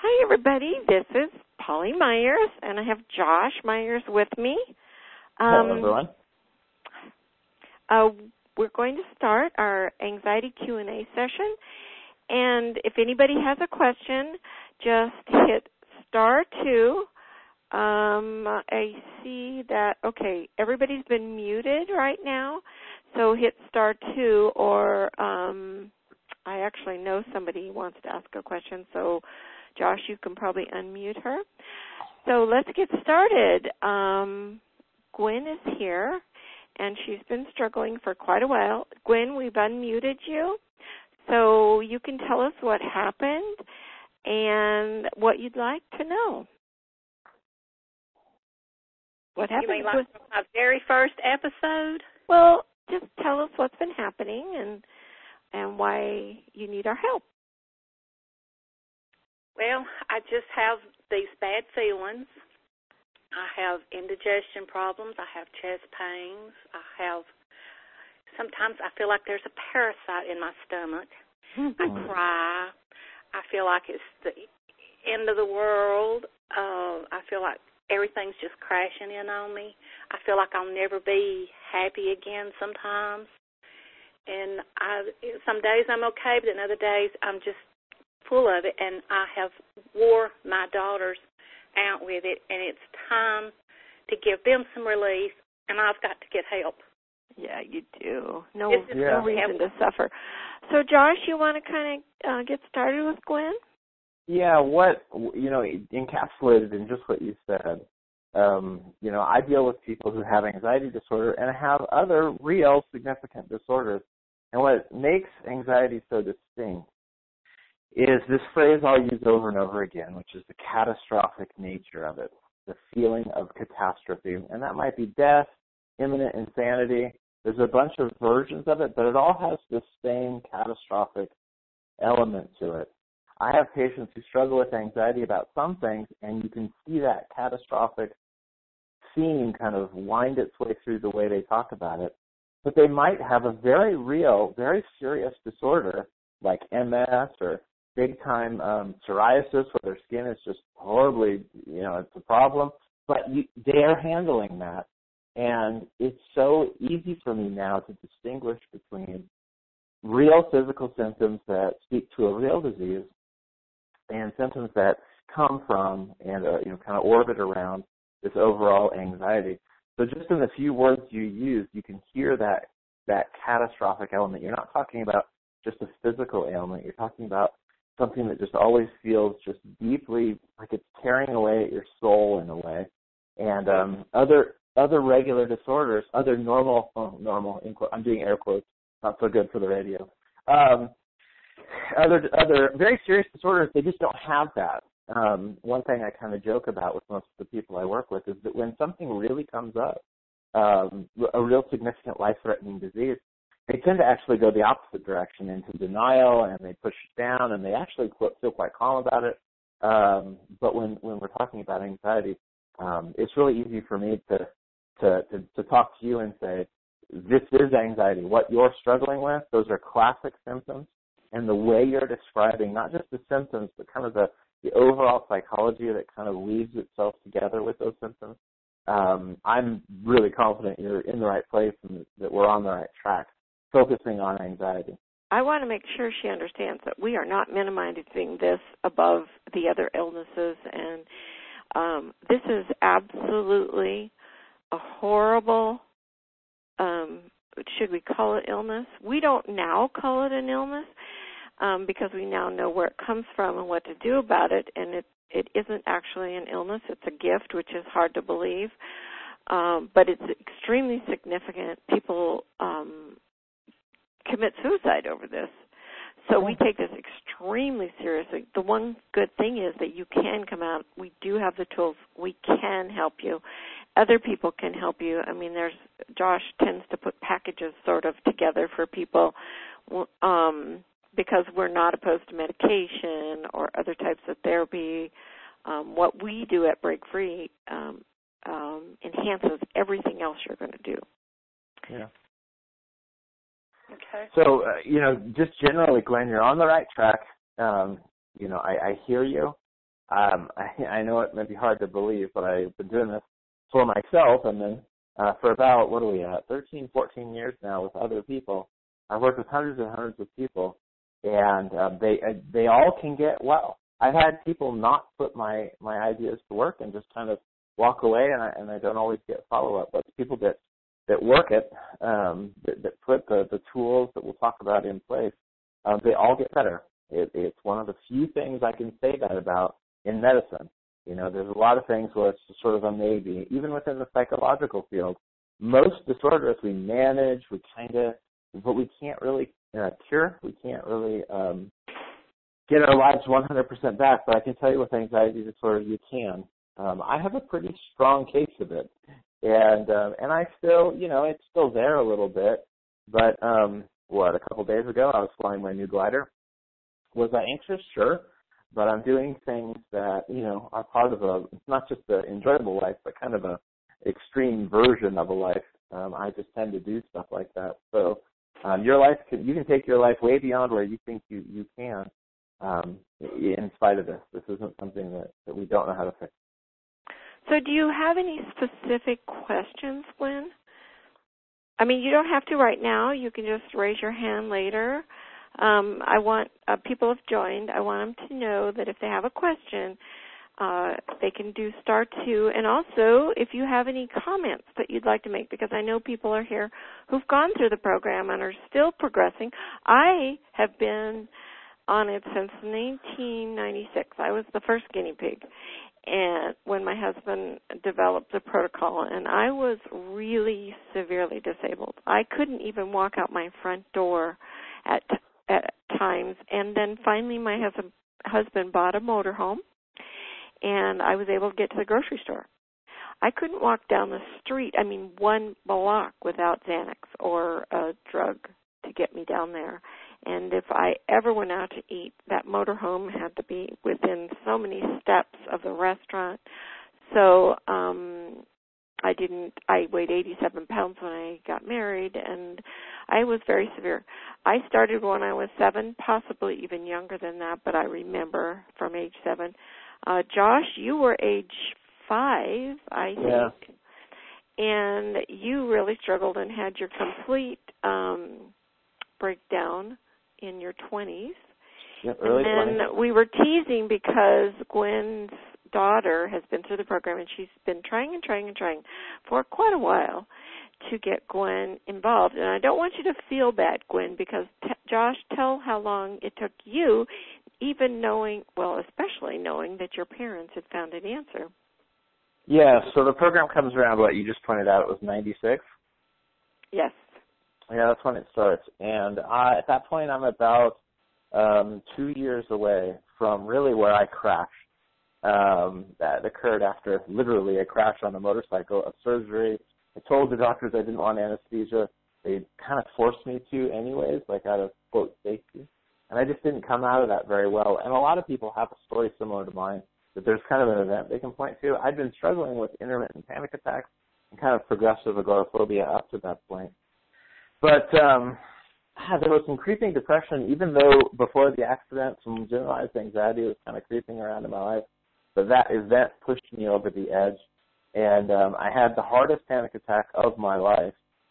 Hi, everybody. This is Polly Myers, and I have Josh Myers with me. Hello, everyone. We're going to start our anxiety Q&A session, and if anybody has a question, just hit *2. I see that, okay, everybody's been muted right now, so hit *2, or I actually know somebody wants to ask a question, so Josh, you can probably unmute her. So let's get started. Gwen is here, and she's been struggling for quite a while. Gwen, we've unmuted you, so you can tell us what happened and what you'd like to know. What happened? You mean like my very first episode? Well, just tell us what's been happening and why you need our help. Well, I just have these bad feelings. I have indigestion problems. I have chest pains. Sometimes I feel like there's a parasite in my stomach. Mm-hmm. I cry. I feel like it's the end of the world. I feel like everything's just crashing in on me. I feel like I'll never be happy again sometimes. And some days I'm okay, but then other days I'm just full of it, and I have wore my daughters out with it, and it's time to give them some relief, and I've got to get help. Yeah, you do. No reason to suffer. So, Josh, you want to kind of get started with Gwen? Yeah, encapsulated in just what you said, I deal with people who have anxiety disorder and have other real significant disorders. And what makes anxiety so distinct is this phrase I'll use over and over again, which is the catastrophic nature of it, the feeling of catastrophe. And that might be death, imminent insanity. There's a bunch of versions of it, but it all has this same catastrophic element to it. I have patients who struggle with anxiety about some things, and you can see that catastrophic theme kind of wind its way through the way they talk about it. But they might have a very real, very serious disorder like MS or big-time psoriasis, where their skin is just horribly, it's a problem. But they are handling that. And it's so easy for me now to distinguish between real physical symptoms that speak to a real disease and symptoms that come from and kind of orbit around this overall anxiety. So just in the few words you use, you can hear that catastrophic element. You're not talking about just a physical ailment. You're talking about something that just always feels just deeply like it's tearing away at your soul in a way. And other regular disorders, other normal, I'm doing air quotes, not so good for the radio. Other very serious disorders, they just don't have that. One thing I kind of joke about with most of the people I work with is that when something really comes up, a real significant life-threatening disease, they tend to actually go the opposite direction into denial, and they push it down, and they actually feel quite calm about it. But when we're talking about anxiety, it's really easy for me to talk to you and say, this is anxiety. What you're struggling with, those are classic symptoms, and the way you're describing not just the symptoms, but kind of the overall psychology that kind of weaves itself together with those symptoms, I'm really confident you're in the right place and that we're on the right track, focusing on anxiety. I want to make sure she understands that we are not minimizing this above the other illnesses, and this is absolutely a horrible, should we call it illness? We don't now call it an illness because we now know where it comes from and what to do about it, and it isn't actually an illness. It's a gift, which is hard to believe, but it's extremely significant. People commit suicide over this. So we take this extremely seriously. The one good thing is that you can come out. We do have the tools. We can help you. Other people can help you. I mean, Josh tends to put packages sort of together for people because we're not opposed to medication or other types of therapy. What we do at Break Free enhances everything else you're going to do. Yeah. Okay. So, just generally, Gwen, you're on the right track. I hear you. I know it may be hard to believe, but I've been doing this for myself, and then for about, 13, 14 years now with other people. I've worked with hundreds and hundreds of people, and they all can get well. I've had people not put my ideas to work and just kind of walk away, and I don't always get follow-up, but the people that work it, that put the tools that we'll talk about in place, they all get better. It's one of the few things I can say that about in medicine. There's a lot of things where it's just sort of a maybe. Even within the psychological field, most disorders we manage, but we can't really cure. We can't really get our lives 100% back. But I can tell you with anxiety disorder, you can. I have a pretty strong case of it, and I still, it's still there a little bit. But a couple of days ago, I was flying my new glider. Was I anxious? Sure. But I'm doing things that, are part of it's not just an enjoyable life, but kind of a extreme version of a life. I just tend to do stuff like that. So your life, you can take your life way beyond where you think you can, in spite of this. This isn't something that we don't know how to fix. So do you have any specific questions, Gwen? I mean, you don't have to right now. You can just raise your hand later. I want people have joined. I want them to know that if they have a question, they can do *2. And also, if you have any comments that you'd like to make, because I know people are here who've gone through the program and are still progressing. I have been on it since 1996. I was the first guinea pig, and when my husband developed the protocol, and I was really severely disabled. I couldn't even walk out my front door at times, and then finally my husband bought a motorhome, and I was able to get to the grocery store. I couldn't walk down the street, 1 block without Xanax or a drug to get me down there. And if I ever went out to eat, that motorhome had to be within so many steps of the restaurant. So I weighed 87 pounds when I got married, and I was very severe. I started when I was 7, possibly even younger than that, but I remember from age 7. Josh, you were age 5, I think. Yeah. And you really struggled and had your complete breakdown in your 20s. Yep, early 20s. And then we were teasing because Gwen's daughter has been through the program, and she's been trying for quite a while to get Gwen involved. And I don't want you to feel bad, Gwen, because Josh, tell how long it took you, even knowing, especially knowing that your parents had found an answer. Yeah, so the program comes around, what you just pointed out, it was 96? Yes. Yeah, that's when it starts. And at that point, I'm about 2 years away from really where I crashed. That occurred after literally a crash on a motorcycle, a surgery. I told the doctors I didn't want anesthesia. They kind of forced me to anyways, like out of, quote, safety. And I just didn't come out of that very well. And a lot of people have a story similar to mine, that there's kind of an event they can point to. I'd been struggling with intermittent panic attacks and kind of progressive agoraphobia up to that point. But there was some creeping depression, even though before the accident, some generalized anxiety was kind of creeping around in my life. But that event pushed me over the edge, and I had the hardest panic attack of my life.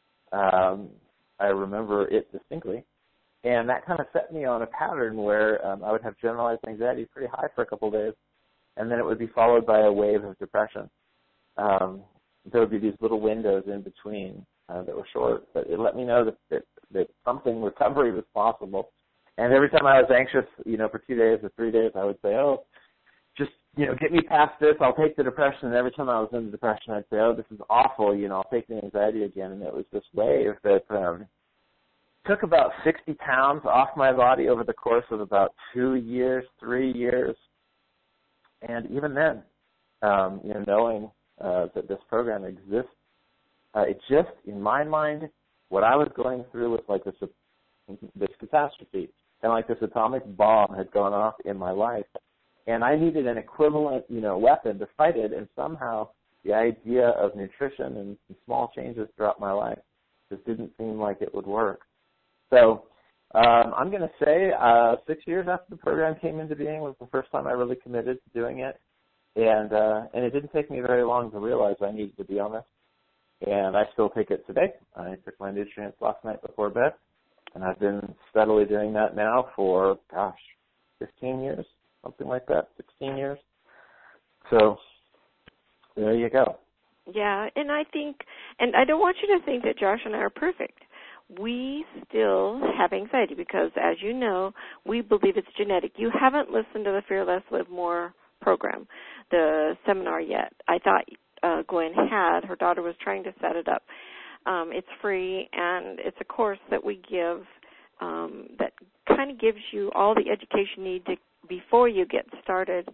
I remember it distinctly, and that kind of set me on a pattern where I would have generalized anxiety pretty high for a couple of days, and then it would be followed by a wave of depression. There would be these little windows in between that were short, but it let me know that something recovery was possible. And every time I was anxious, for 2 days or 3 days, I would say, just, get me past this, I'll take the depression. And every time I was in the depression, I'd say, this is awful, I'll take the anxiety again. And it was this wave that took about 60 pounds off my body over the course of about 2 years, 3 years. And even then, knowing that this program exists, it just, in my mind, what I was going through was like this catastrophe, kind of like this atomic bomb had gone off in my life. And I needed an equivalent, weapon to fight it, and somehow the idea of nutrition and small changes throughout my life just didn't seem like it would work. So I'm going to say 6 years after the program came into being was the first time I really committed to doing it. And it didn't take me very long to realize I needed to be on this. And I still take it today. I took my nutrients last night before bed. And I've been steadily doing that now for, 15 years, something like that, 16 years. So there you go. Yeah, and I think, and I don't want you to think that Josh and I are perfect. We still have anxiety because, as you know, we believe it's genetic. You haven't listened to the Fear Less, Live More program, the seminar yet. I thought Gwen had. Her daughter was trying to set it up. It's free, and it's a course that we give that kind of gives you all the education you need to, before you get started.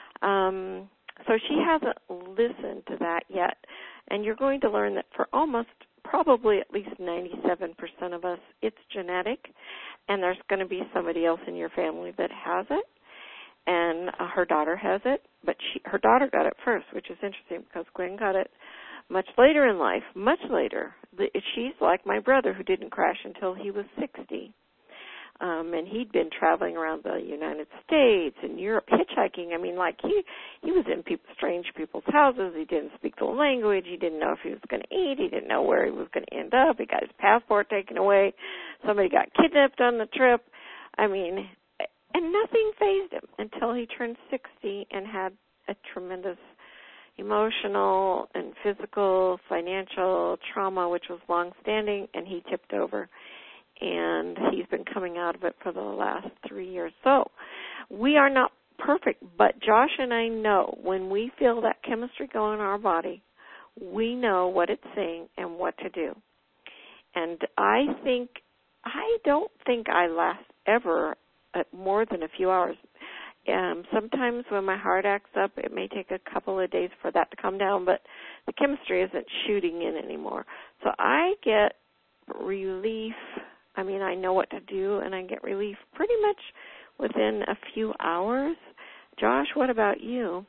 So she hasn't listened to that yet, and you're going to learn that for almost probably at least 97% of us, it's genetic, and there's going to be somebody else in your family that has it, and her daughter has it, but her daughter got it first, which is interesting because Gwen got it much later in life, much later. She's like my brother who didn't crash until he was 60. And he'd been traveling around the United States and Europe hitchhiking. I mean, like he was in strange people's houses. He didn't speak the language. He didn't know if he was going to eat. He didn't know where he was going to end up. He got his passport taken away. Somebody got kidnapped on the trip. I mean, and nothing fazed him until he turned 60 and had a tremendous emotional and physical, financial trauma, which was long-standing, and he tipped over. And he's been coming out of it for the last 3 years. So we are not perfect, but Josh and I know when we feel that chemistry go in our body, we know what it's saying and what to do. And I don't think I last ever at more than a few hours. Sometimes when my heart acts up, it may take a couple of days for that to come down, but the chemistry isn't shooting in anymore. So I get relief. I mean, I know what to do, and I get relief pretty much within a few hours. Josh, what about you?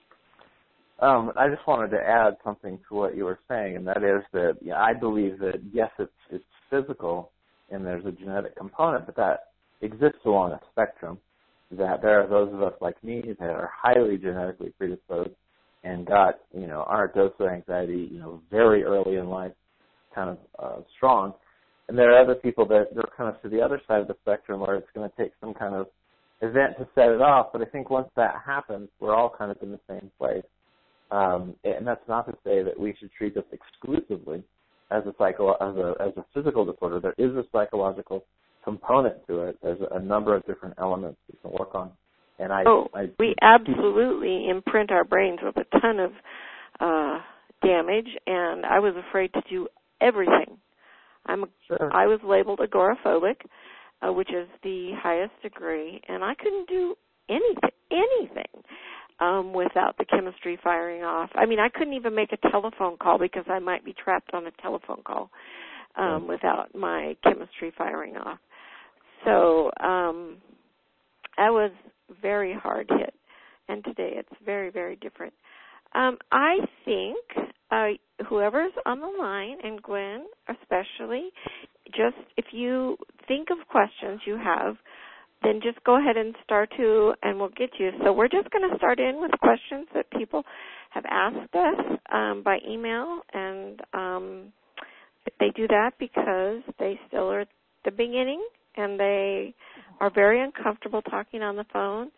I just wanted to add something to what you were saying, and that is that I believe that, yes, it's physical, and there's a genetic component, but that exists along a spectrum, that there are those of us like me that are highly genetically predisposed and got, our dose of anxiety, very early in life, kind of strong. And there are other people that they're kind of to the other side of the spectrum where it's going to take some kind of event to set it off. But I think once that happens, we're all kind of in the same place. And that's not to say that we should treat this exclusively as a physical disorder. There is a psychological component to it. There's a number of different elements we can work on. And we absolutely imprint our brains with a ton of damage. And I was afraid to do everything. I was labeled agoraphobic, which is the highest degree, and I couldn't do anything without the chemistry firing off. I mean, I couldn't even make a telephone call because I might be trapped on a telephone call without my chemistry firing off. So I was very hard hit, and today it's very, very different. I think whoever's on the line, and Gwen especially, just if you think of questions you have, then just go ahead and start to, and we'll get you. So we're just going to start in with questions that people have asked us by email, and they do that because they still are at the beginning, and they are very uncomfortable talking on the phone.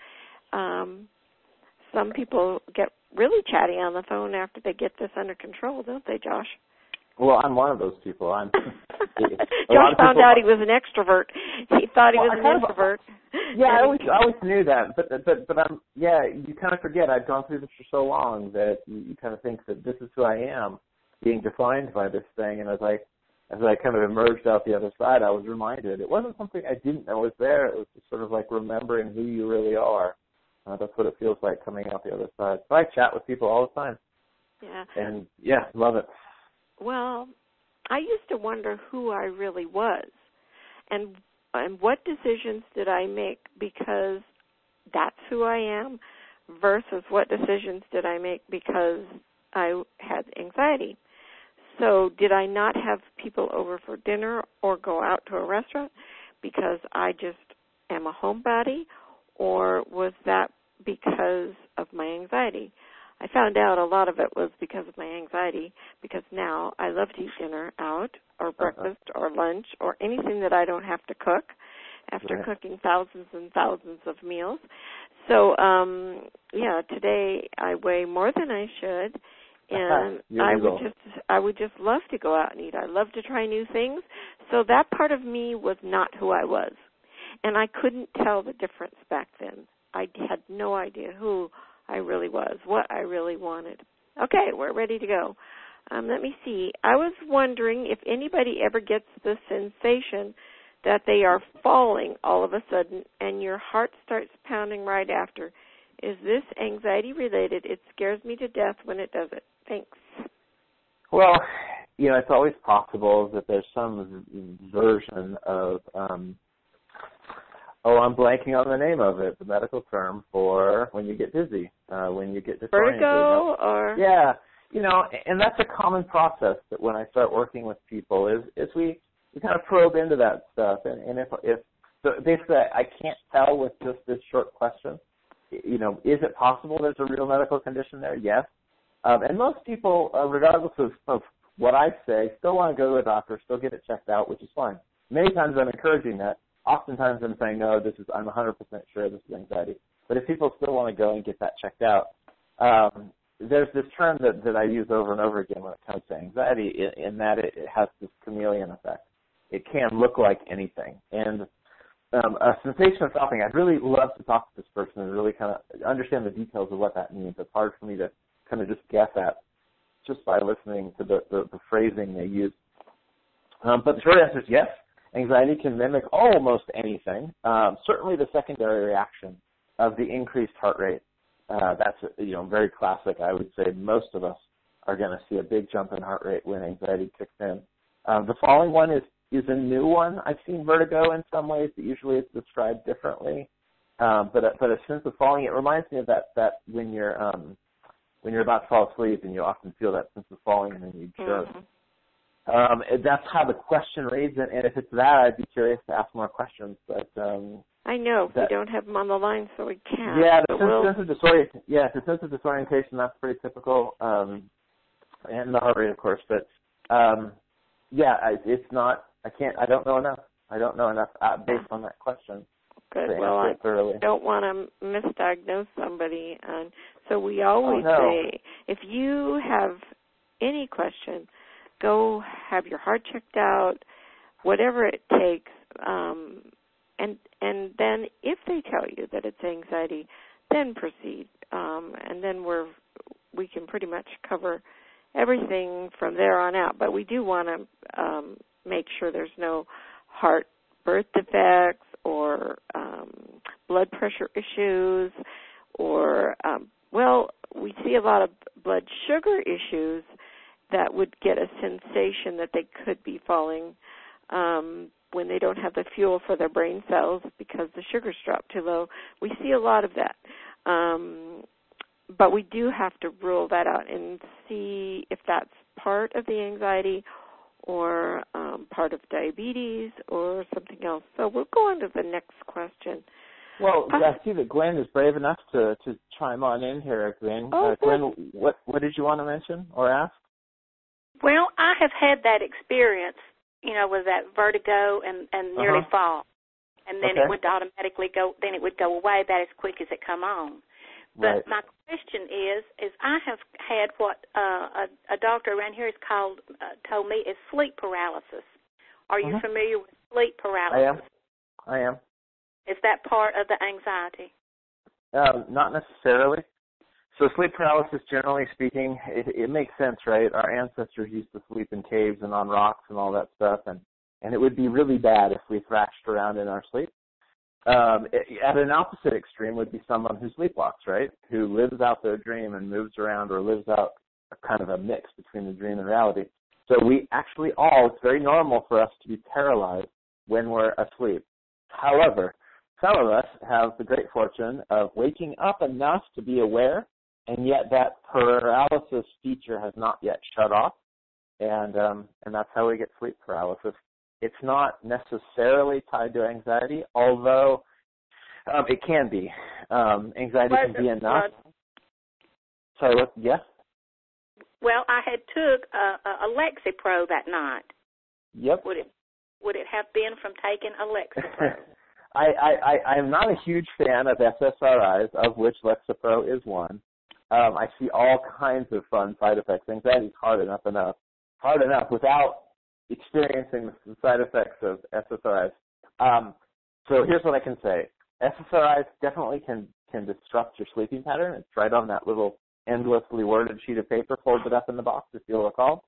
Some people get really chatty on the phone after they get this under control, don't they, Josh? Well, I'm one of those people. Josh found out he was an extrovert. He thought he was an introvert. Yeah, I always knew that, but you kind of forget. I've gone through this for so long that you kind of think that this is who I am, being defined by this thing. And as I kind of emerged out the other side, I was reminded it wasn't something I didn't know was there. It was just sort of like remembering who you really are. That's what it feels like coming out the other side. So I chat with people all the time. Yeah. And, love it. Well, I used to wonder who I really was and what decisions did I make because that's who I am versus what decisions did I make because I had anxiety. So did I not have people over for dinner or go out to a restaurant because I just am a homebody, or was that because of my anxiety? I found out a lot of it was because of my anxiety, because now I love to eat dinner out, or breakfast, or lunch, or anything that I don't have to cook after cooking thousands and thousands of meals. So, today I weigh more than I should, and I would just love to go out and eat. I love to try new things. So that part of me was not who I was, and I couldn't tell the difference back then. I had no idea who I really was, what I really wanted. Okay, we're ready to go. Let me see. I was wondering if anybody ever gets the sensation that they are falling all of a sudden and your heart starts pounding right after. Is this anxiety related? It scares me to death when it does it. Thanks. Well, it's always possible that there's some version of I'm blanking on the name of it, the medical term for when you get dizzy, when you get disoriented. Vertigo or? Yeah, and that's a common process that when I start working with people is we kind of probe into that stuff. And if so basically I can't tell with just this short question, is it possible there's a real medical condition there? Yes. And most people, regardless of what I say, still want to go to a doctor, still get it checked out, which is fine. Many times I'm encouraging that. Oftentimes I'm saying, no, I'm 100% sure this is anxiety. But if people still want to go and get that checked out, there's this term that I use over and over again when it comes to anxiety, in that it has this chameleon effect. It can look like anything. And a sensation of stopping, I'd really love to talk to this person and really kind of understand the details of what that means. It's hard for me to kind of just guess at just by listening to the phrasing they use. But the short answer is yes. Anxiety can mimic almost anything. Certainly the secondary reaction of the increased heart rate. That's very classic. I would say most of us are going to see a big jump in heart rate when anxiety kicks in. The falling one is a new one. I've seen vertigo in some ways, but usually it's described differently. But a sense of falling, it reminds me of that when you're about to fall asleep and you often feel that sense of falling and then you jerk. Mm-hmm. That's how the question reads, and if it's that, I'd be curious to ask more questions. But I know we don't have them on the line, so we can't. Yeah, the sense of disorientation, that's pretty typical, and the heart rate, of course. But it's not. I don't know enough. I don't know enough based on that question. Good. Well, I don't want to misdiagnose somebody, and so we always say, if you have any question, go have your heart checked out, whatever it takes, and then if they tell you that it's anxiety, then proceed, and then we can pretty much cover everything from there on out. But we do want to make sure there's no heart birth defects or blood pressure issues, or we see a lot of blood sugar issues that would get a sensation that they could be falling when they don't have the fuel for their brain cells because the sugar's dropped too low. We see a lot of that. But we do have to rule that out and see if that's part of the anxiety or part of diabetes or something else. So we'll go on to the next question. Well, I see that Gwen is brave enough to chime on in here, Gwen. Gwen, what did you want to mention or ask? Well, I have had that experience, with that vertigo and nearly fall. And then it would automatically go, then it would go away about as quick as it come on. But my question is I have had what a doctor around here told me is sleep paralysis. Are you familiar with sleep paralysis? I am. Is that part of the anxiety? Not necessarily. So sleep paralysis, generally speaking, it makes sense, right? Our ancestors used to sleep in caves and on rocks and all that stuff, and it would be really bad if we thrashed around in our sleep. At an opposite extreme would be someone who sleepwalks, right? Who lives out their dream and moves around, or lives out a kind of a mix between the dream and reality. So we actually it's very normal for us to be paralyzed when we're asleep. However, some of us have the great fortune of waking up enough to be aware, and yet that paralysis feature has not yet shut off, and that's how we get sleep paralysis. it's not necessarily tied to anxiety, although it can be. Anxiety can be enough. Sorry, what? Yes? Well, I had took a Lexapro that night. Yep. Would it have been from taking a Lexapro? I'm not a huge fan of SSRIs, of which Lexapro is one. I see all kinds of fun side effects. Anxiety is hard enough without experiencing the side effects of SSRIs. So here's what I can say. SSRIs definitely can disrupt your sleeping pattern. It's right on that little endlessly worded sheet of paper folded up in the box, if you'll recall.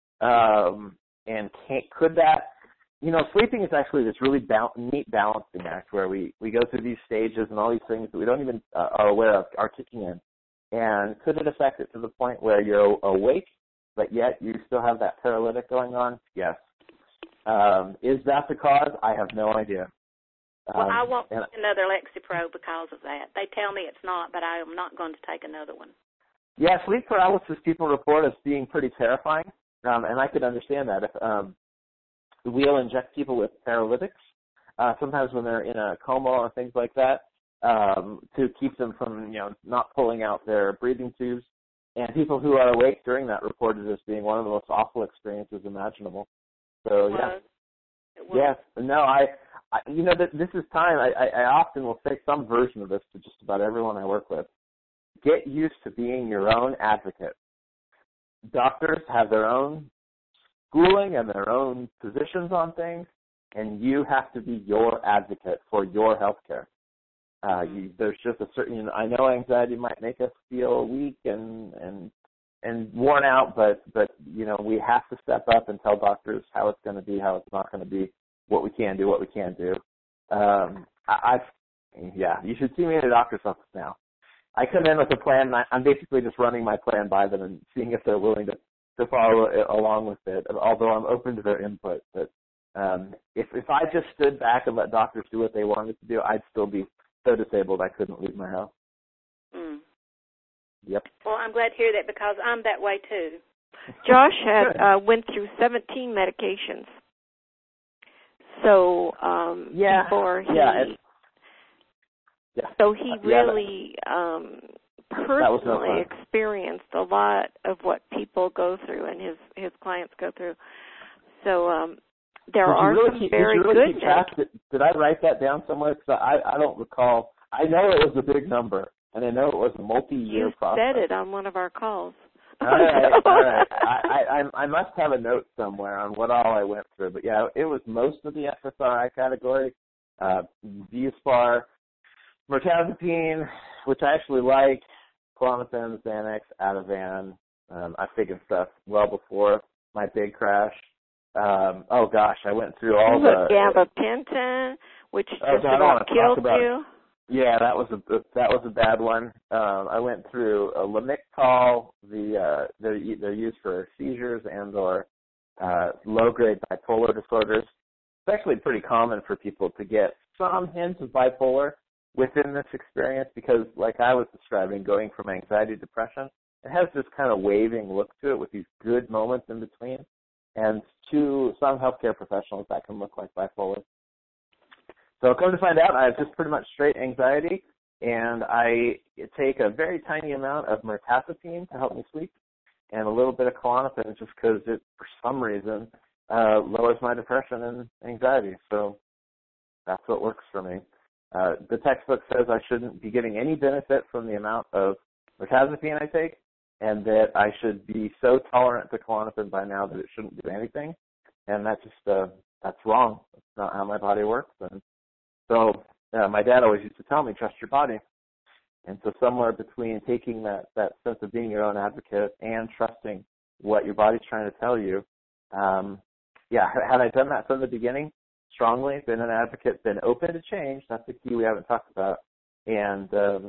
Could that, sleeping is actually this really neat balancing act where we go through these stages and all these things that we don't even are aware of are kicking in. And could it affect it to the point where you're awake, but yet you still have that paralytic going on? Yes. Is that the cause? I have no idea. Well, I won't take another Lexapro because of that. They tell me it's not, but I am not going to take another one. Yeah, sleep paralysis people report as being pretty terrifying, and I could understand that. If we'll inject people with paralytics, sometimes when they're in a coma or things like that, to keep them from, not pulling out their breathing tubes. And people who are awake during that reported as being one of the most awful experiences imaginable. So, yeah. Yes. No, this is time. I often will say some version of this to just about everyone I work with. Get used to being your own advocate. Doctors have their own schooling and their own positions on things, and you have to be your advocate for your health care. There's just a certain, I know anxiety might make us feel weak and worn out, but we have to step up and tell doctors how it's going to be, how it's not going to be, what we can do, what we can't do. You should see me in a doctor's office now. I come in with a plan, and I'm basically just running my plan by them and seeing if they're willing to follow along with it, although I'm open to their input. But if I just stood back and let doctors do what they wanted to do, I'd still be so disabled I couldn't leave my house. Mm. Yep. Well, I'm glad to hear that because I'm that way too. Josh had went through 17 medications. So before he so he really personally experienced a lot of what people go through and his clients go through. So there are some very good medications. Did I write that down somewhere? Because I don't recall. I know it was a big number, and I know it was a multi-year process. You said it on one of our calls. All right. I must have a note somewhere on what all I went through. But, yeah, it was most of the SSRI category, Buspar, mirtazapine, which I actually like, Klonopin, Xanax, Ativan. I've taken stuff well before my big crash. I went through all the gabapentin, which just about killed you. Yeah, that was a bad one. I went through Lamictal. They're used for seizures and or low-grade bipolar disorders. It's actually pretty common for people to get some hints of bipolar within this experience because, like I was describing, going from anxiety to depression, it has this kind of waving look to it with these good moments in between. And to some healthcare professionals, that can look like bipolar. So come to find out, I have just pretty much straight anxiety, and I take a very tiny amount of mirtazapine to help me sleep and a little bit of Klonopin just because it, for some reason, lowers my depression and anxiety. So that's what works for me. The textbook says I shouldn't be getting any benefit from the amount of mirtazapine I take, and that I should be so tolerant to Klonopin by now that it shouldn't do anything. And that's just, that's wrong. That's not how my body works. And so my dad always used to tell me, trust your body. And so somewhere between taking that sense of being your own advocate and trusting what your body's trying to tell you, had I done that from the beginning, strongly, been an advocate, been open to change, that's the key we haven't talked about, and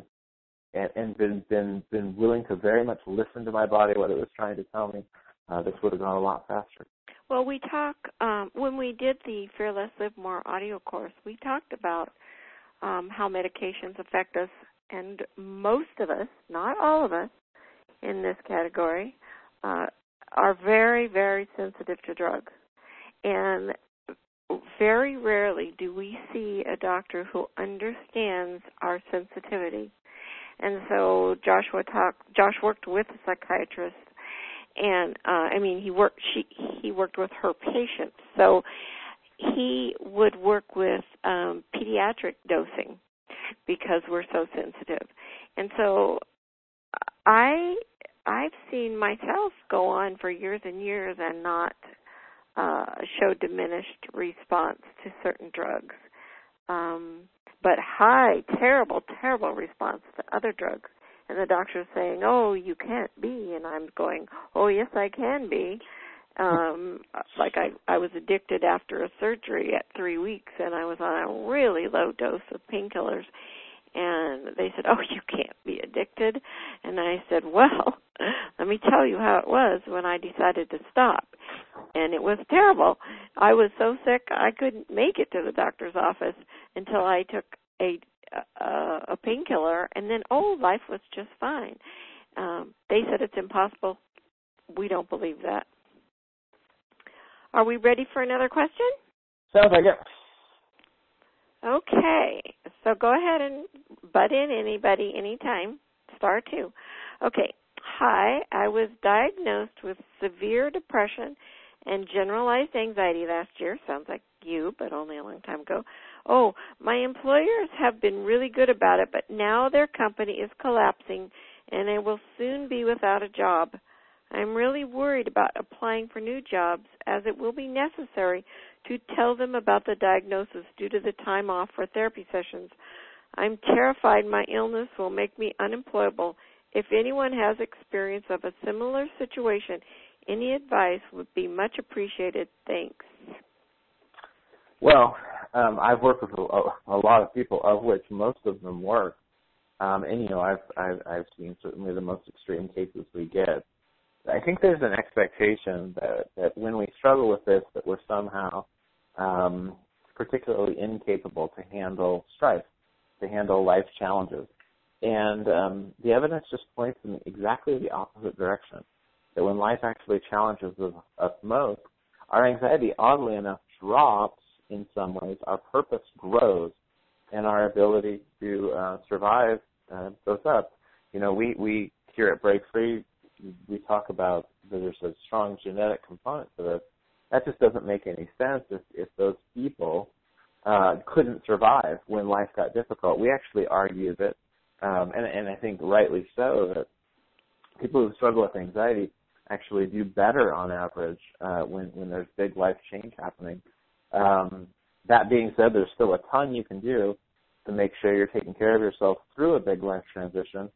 been willing to very much listen to my body, what it was trying to tell me, this would have gone a lot faster. Well, we talk, when we did the Fear Less, Live More audio course, we talked about how medications affect us, and most of us, not all of us in this category, are very, very sensitive to drugs. And very rarely do we see a doctor who understands our sensitivity. And so Josh worked with a psychiatrist, and he worked with her patients. So he would work with pediatric dosing because we're so sensitive. And so I've seen myself go on for years and years and not show diminished response to certain drugs, but high, terrible response to other drugs. And the doctor's saying, "Oh, you can't be," and I'm going, "Oh, yes, I can be." Like I was addicted after a surgery at 3 weeks, and I was on a really low dose of painkillers. And they said, "Oh, you can't be addicted." And I said, "Well, let me tell you how it was when I decided to stop." And it was terrible. I was so sick I couldn't make it to the doctor's office until I took a painkiller, and then, life was just fine. They said it's impossible. We don't believe that. Are we ready for another question? Sounds like it. Okay, so go ahead and butt in, anybody, anytime. *2. Okay, hi, I was diagnosed with severe depression and generalized anxiety last year. Sounds like you, but only a long time ago. Oh, my employers have been really good about it, but now their company is collapsing and I will soon be without a job. I'm really worried about applying for new jobs as it will be necessary to tell them about the diagnosis due to the time off for therapy sessions. I'm terrified my illness will make me unemployable. If anyone has experience of a similar situation, any advice would be much appreciated. Thanks. Well, I've worked with a lot of people, of which most of them work, and I've seen certainly the most extreme cases we get. I think there's an expectation that when we struggle with this, that we're somehow particularly incapable to handle strife, to handle life challenges. And the evidence just points in exactly the opposite direction, that when life actually challenges us most, our anxiety, oddly enough, drops in some ways, our purpose grows, and our ability to survive goes up. We here at Break Free, we talk about that there's a strong genetic component to this. That just doesn't make any sense if those people couldn't survive when life got difficult. We actually argue that, and I think rightly so, that people who struggle with anxiety actually do better on average when there's big life change happening. That being said, there's still a ton you can do to make sure you're taking care of yourself through a big life transition.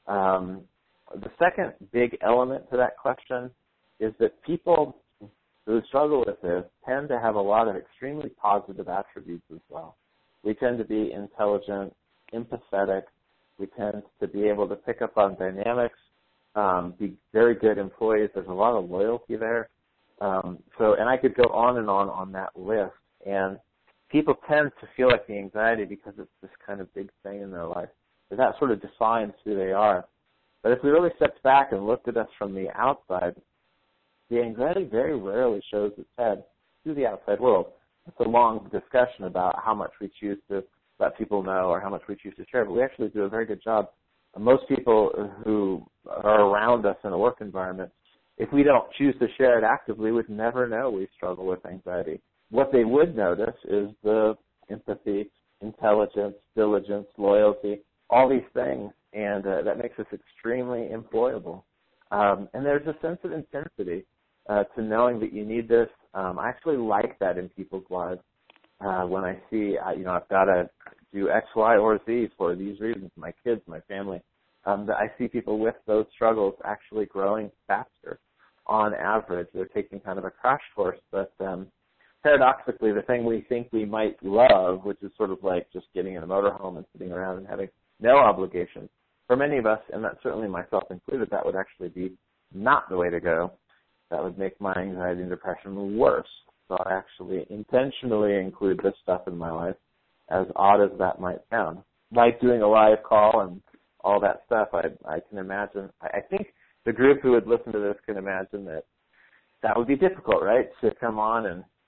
The second big element to that question is that people who struggle with this tend to have a lot of extremely positive attributes as well. We tend to be intelligent, empathetic. We tend to be able to pick up on dynamics, be very good employees. There's a lot of loyalty there. And I could go on that list. And people tend to feel like the anxiety because it's this kind of big thing in their life. That sort of defines who they are. But if we really stepped back and looked at us from the outside, the anxiety very rarely shows its head to the outside world. It's a long discussion about how much we choose to let people know or how much we choose to share, but we actually do a very good job. Most people who are around us in a work environment, if we don't choose to share it actively, would never know we struggle with anxiety. What they would notice is the empathy, intelligence, diligence, loyalty, all these things, and that makes us extremely employable. And there's a sense of intensity to knowing that you need this. I actually like that in people's lives. When I see, I've got to do X, Y, or Z for these reasons, my kids, my family, I see people with those struggles actually growing faster on average. They're taking kind of a crash course, but paradoxically, the thing we think we might love, which is sort of like just getting in a motorhome and sitting around and having no obligations, for many of us, and that's certainly myself included, that would actually be not the way to go. That would make my anxiety and depression worse. So I actually intentionally include this stuff in my life, as odd as that might sound. Like doing a live call and all that stuff, I can imagine. I think the group who would listen to this can imagine that would be difficult, right? To come on and,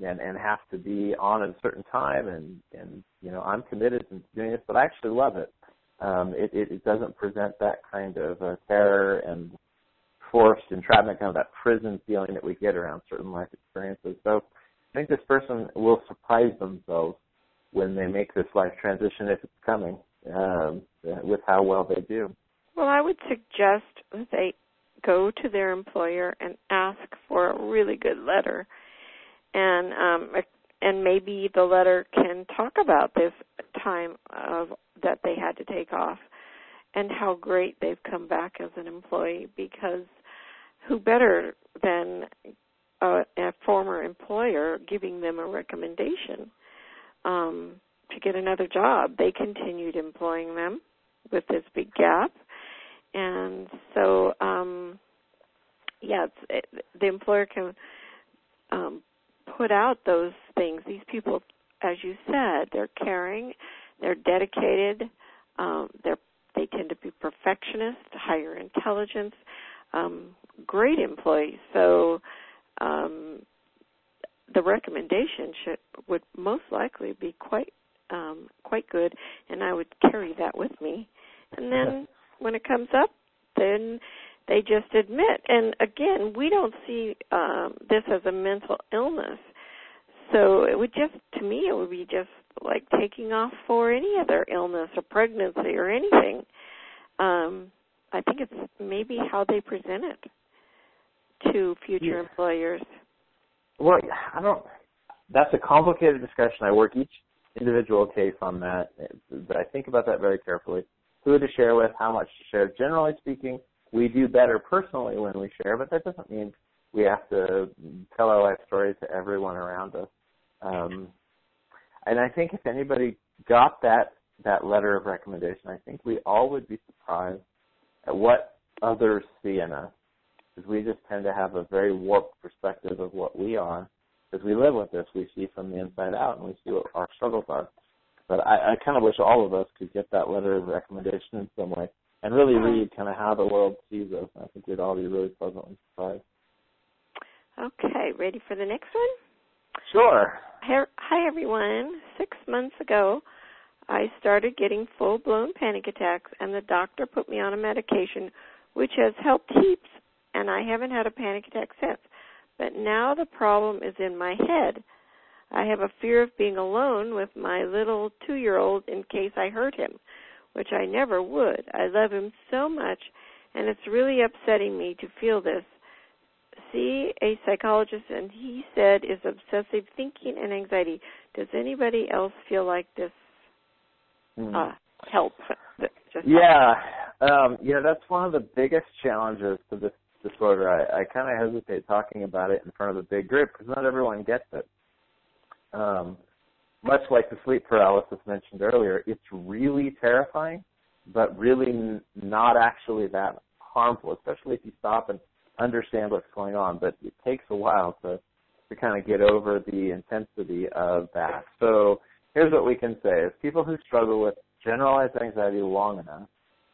and have to be on at a certain time, and I'm committed to doing this, but I actually love it. It doesn't present that kind of terror and forced entrapment, kind of that prison feeling that we get around certain life experiences. So I think this person will surprise themselves when they make this life transition, if it's coming, with how well they do. Well, I would suggest that they go to their employer and ask for a really good letter, and maybe the letter can talk about this time that they had to take off and how great they've come back as an employee, because who better than a former employer giving them a recommendation to get another job. They continued employing them with this big gap. And so, the employer can put out those things. These people, as you said, they're caring, they're dedicated, they tend to be perfectionists, higher intelligence, great employees. So the recommendation would most likely be quite good, and I would carry that with me. And then when it comes up, then they just admit. And again, we don't see this as a mental illness. So it would be just like taking off for any other illness or pregnancy or anything. I think it's maybe how they present it to future employers. Well, that's a complicated discussion. I work each individual case on that, but I think about that very carefully. Who to share with, how much to share. Generally speaking, we do better personally when we share, but that doesn't mean we have to tell our life stories to everyone around us. And I think if anybody got that letter of recommendation, I think we all would be surprised at what others see in us, because we just tend to have a very warped perspective of what we are. As we live with this, we see from the inside out, and we see what our struggles are. But I kind of wish all of us could get that letter of recommendation in some way and really read kind of how the world sees us. I think we'd all be really pleasantly surprised. Okay, ready for the next one? Sure. Hi, everyone. 6 months ago, I started getting full-blown panic attacks, and the doctor put me on a medication which has helped heaps, and I haven't had a panic attack since. But now the problem is in my head. I have a fear of being alone with my little 2-year-old in case I hurt him, which I never would. I love him so much, and it's really upsetting me to feel this. See a psychologist, and he said is obsessive thinking and anxiety. Does anybody else feel like this help? That's one of the biggest challenges to this disorder. I kind of hesitate talking about it in front of a big group because not everyone gets it. Much like the sleep paralysis mentioned earlier, it's really terrifying, but really not actually that harmful, especially if you stop and understand what's going on. But it takes a while to kind of get over the intensity of that. So here's what we can say. Is people who struggle with generalized anxiety long enough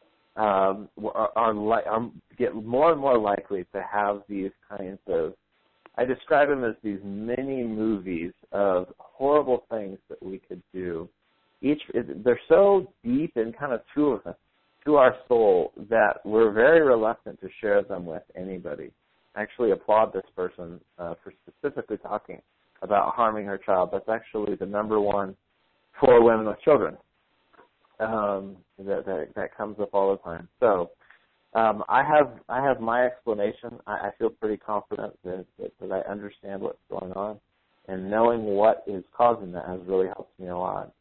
get more and more likely to have these kinds of, I describe them as these mini movies of horrible things that we could do. They're so deep and kind of to our soul that we're very reluctant to share them with anybody. I actually applaud this person for specifically talking about harming her child. That's actually the number one for women with children. That comes up all the time. So I have my explanation. I feel pretty confident that I understand what's going on, and knowing what is causing that has really helped me a lot.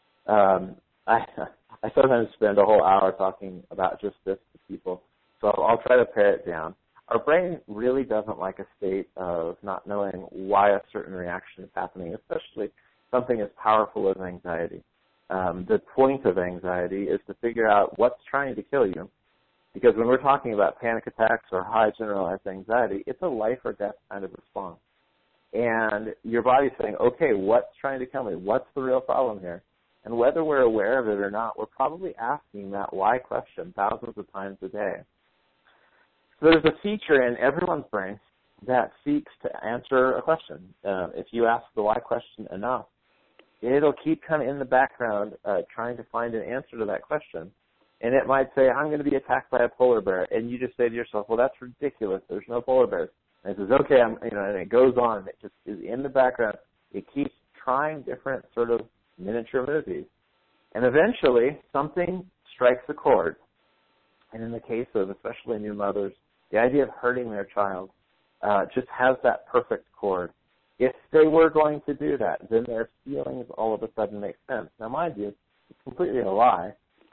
I sometimes spend a whole hour talking about just this to people, so I'll try to pare it down. Our brain really doesn't like a state of not knowing why a certain reaction is happening, especially something as powerful as anxiety. The point of anxiety is to figure out what's trying to kill you. Because when we're talking about panic attacks or high generalized anxiety, it's a life or death kind of response. And your body's saying, okay, what's trying to kill me? What's the real problem here? And whether we're aware of it or not, we're probably asking that why question thousands of times a day. So there's a feature in everyone's brain that seeks to answer a question. If you ask the why question enough, it'll keep kind of in the background trying to find an answer to that question. And it might say, I'm going to be attacked by a polar bear. And you just say to yourself, well, that's ridiculous. There's no polar bears. And it says, okay, and it goes on. It just is in the background. It keeps trying different sort of miniature movies. And eventually, something strikes a chord. And in the case of especially new mothers, the idea of hurting their child just has that perfect chord. If they were going to do that, then their feelings all of a sudden make sense. Now, mind you, it's completely a lie.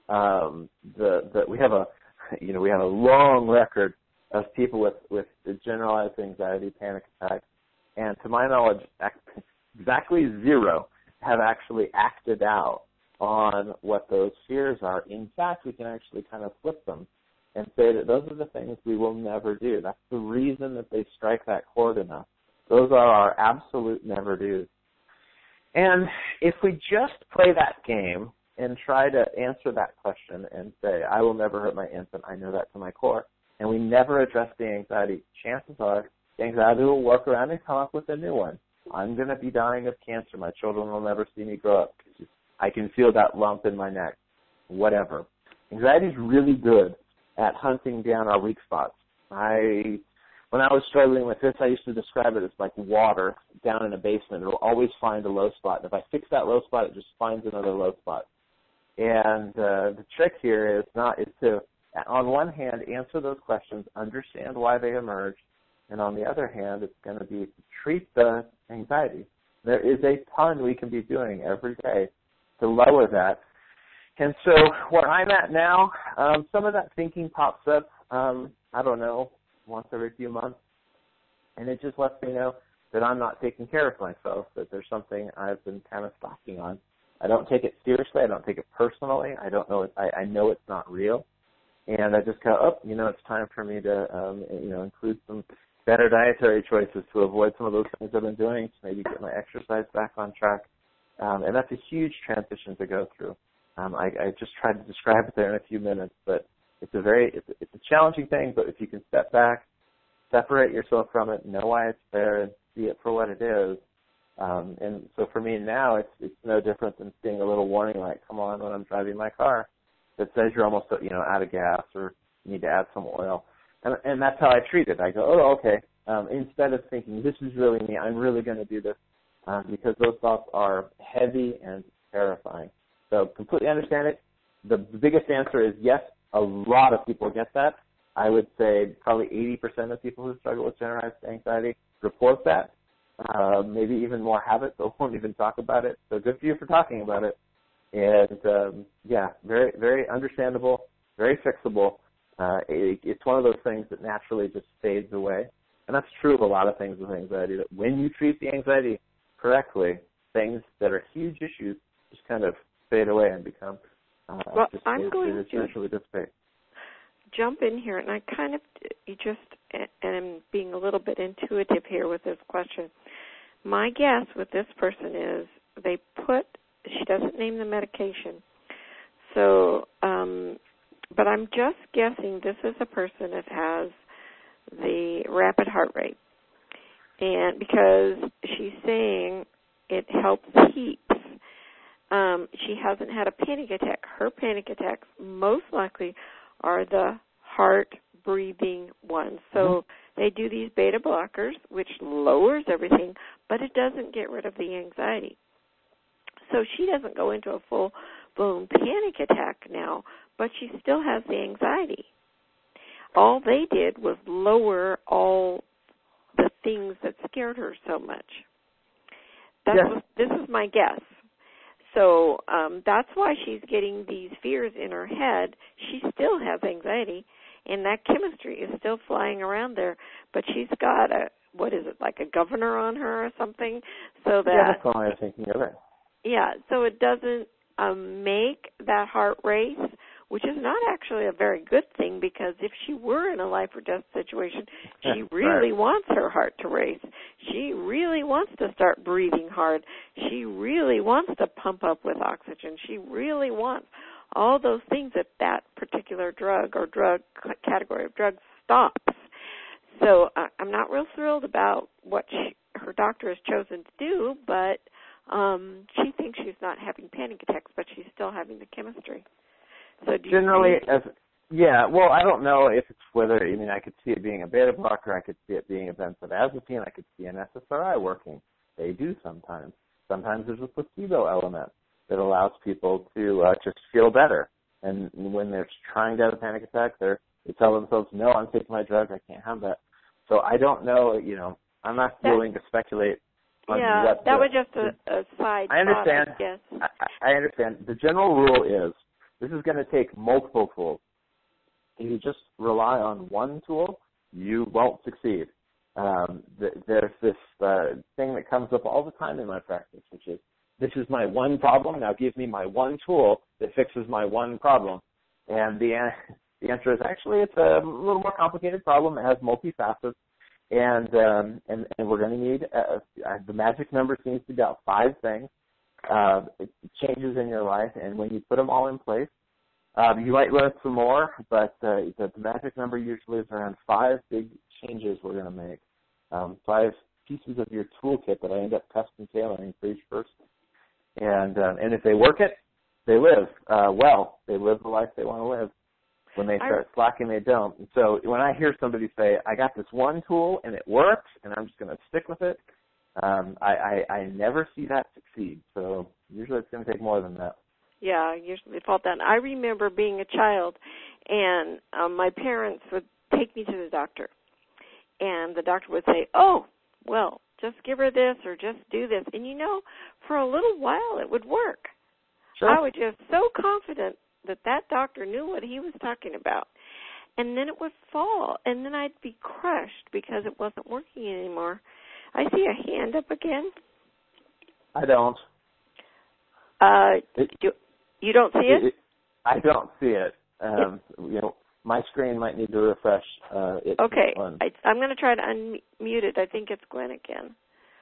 We have a long record of people with generalized anxiety, panic attacks, and to my knowledge, exactly 0 have actually acted out on what those fears are. In fact, we can actually kind of flip them and say that those are the things we will never do. That's the reason that they strike that chord enough. Those are our absolute never do's. And if we just play that game and try to answer that question and say, I will never hurt my infant, I know that to my core, and we never address the anxiety, chances are the anxiety will work around and come up with a new one. I'm going to be dying of cancer. My children will never see me grow up. I can feel that lump in my neck. Whatever. Anxiety is really good at hunting down our weak spots. When I was struggling with this, I used to describe it as like water down in a basement. It will always find a low spot. And if I fix that low spot, it just finds another low spot. And the trick here is to, on one hand, answer those questions, understand why they emerge, and on the other hand, it's going to be to treat the anxiety. There is a ton we can be doing every day to lower that. And so where I'm at now, some of that thinking pops up, I don't know, once every few months, and it just lets me know that I'm not taking care of myself, that there's something I've been kind of slacking on. I don't take it seriously. I don't take it personally. I know it's not real. And I just go, it's time for me to, include some better dietary choices to avoid some of those things I've been doing, to maybe get my exercise back on track. And that's a huge transition to go through. I just tried to describe it there in a few minutes, but it's a challenging thing. But if you can step back, separate yourself from it, know why it's there, and see it for what it is. And so for me now, it's no different than seeing a little warning light come on when I'm driving my car that says you're almost out of gas or you need to add some oil. And that's how I treat it. I go, oh, okay. Instead of thinking, this is really me, I'm really going to do this, because those thoughts are heavy and terrifying. So completely understand it. The biggest answer is yes, a lot of people get that. I would say probably 80% of people who struggle with generalized anxiety report that. Maybe even more have it, so won't even talk about it. So good for you for talking about it. And, very, very understandable, very fixable. It's one of those things that naturally just fades away. And that's true of a lot of things with anxiety, that when you treat the anxiety correctly, things that are huge issues just kind of fade away and become I'm going to naturally dissipate. Jump in here, and I kind of am being a little bit intuitive here with this question. My guess with this person is she doesn't name the medication. So, but I'm just guessing this is a person that has the rapid heart rate. And because she's saying it helps heaps. She hasn't had a panic attack. Her panic attacks most likely are the heart breathing ones. So they do these beta blockers, which lowers everything, but it doesn't get rid of the anxiety. So she doesn't go into a full-blown panic attack now, but she still has the anxiety. All they did was lower all the things that scared her so much. This is my guess. So that's why she's getting these fears in her head. She still has anxiety, and that chemistry is still flying around there. But she's got like a governor on her or something, so that that's all I was thinking of it. Yeah, so it doesn't make that heart race, which is not actually a very good thing, because if she were in a life or death situation, she really wants her heart to race. She really wants to start breathing hard. She really wants to pump up with oxygen. She really wants all those things that particular drug or drug category of drugs stops. So I'm not real thrilled about what her doctor has chosen to do, but she thinks she's not having panic attacks, but she's still having the chemistry. So do generally, you well, I don't know if it's whether, I could see it being a beta blocker, I could see it being a benzodiazepine, I could see an SSRI working. They do sometimes. Sometimes there's a placebo element that allows people to just feel better. And when they're trying to have a panic attack, they tell themselves, no, I'm taking my drug, I can't have that. So I don't know, I'm not willing to speculate on what that was just a side I understand. thought, I guess. I understand. The general rule is this is going to take multiple tools. If you just rely on one tool, you won't succeed. There's this thing that comes up all the time in my practice, which is, this is my one problem, now give me my one tool that fixes my one problem. And the answer is actually it's a little more complicated problem. It has multi-facets, and we're going to need the magic number seems to be about 5 things, changes in your life, and when you put them all in place, you might learn some more, but the magic number usually is around 5 big changes we're going to make. 5 pieces of your toolkit that I end up custom tailoring for each person. And if they work it, they live well. They live the life they want to live. When they start slacking, they don't. And so when I hear somebody say, I got this one tool and it works and I'm just going to stick with it, I never see that succeed. So usually it's going to take more than that. Yeah, usually they fall down. I remember being a child, and my parents would take me to the doctor, and the doctor would say, oh, well, just give her this or just do this. And, for a little while it would work. Sure. I was just so confident that doctor knew what he was talking about. And then it would fall, and then I'd be crushed because it wasn't working anymore. I see a hand up again. I don't. You don't see it? I don't see it. My screen might need to refresh. Okay, I'm going to try to unmute it. I think it's Gwen again.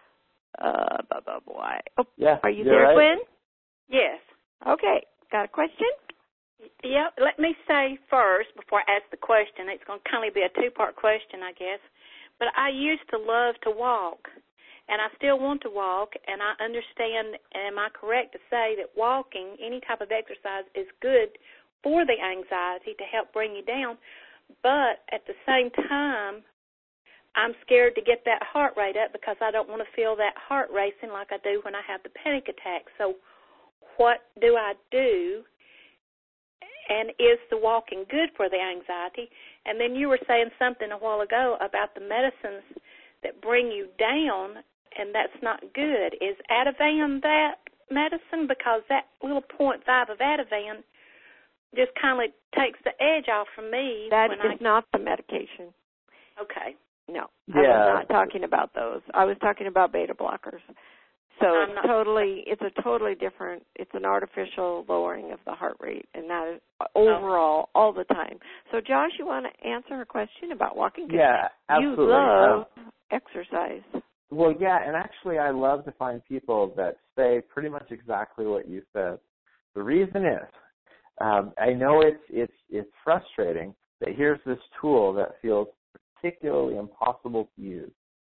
Why? Oh, yeah, are you there, right. Gwen? Yes. Okay, got a question? Yeah, let me say first, before I ask the question, it's going to kind of be a 2-part question, I guess, but I used to love to walk, and I still want to walk, and I understand, am I correct to say that walking, any type of exercise, is good for the anxiety to help bring you down, but at the same time, I'm scared to get that heart rate up because I don't want to feel that heart racing like I do when I have the panic attack. So what do I do, and is the walking good for the anxiety? And then you were saying something a while ago about the medicines that bring you down, and that's not good. Is Ativan that medicine? Because that little 0.5 of Ativan just kind of takes the edge off from me. That is not the medication. Okay. No, I was not talking about those. I was talking about beta blockers. So it's a totally different, it's an artificial lowering of the heart rate, and that is overall all the time. So, Josh, you want to answer her question about walking? Yeah, absolutely. You love exercise. Well, yeah, and actually I love to find people that say pretty much exactly what you said. The reason is, I know it's frustrating that here's this tool that feels particularly impossible to use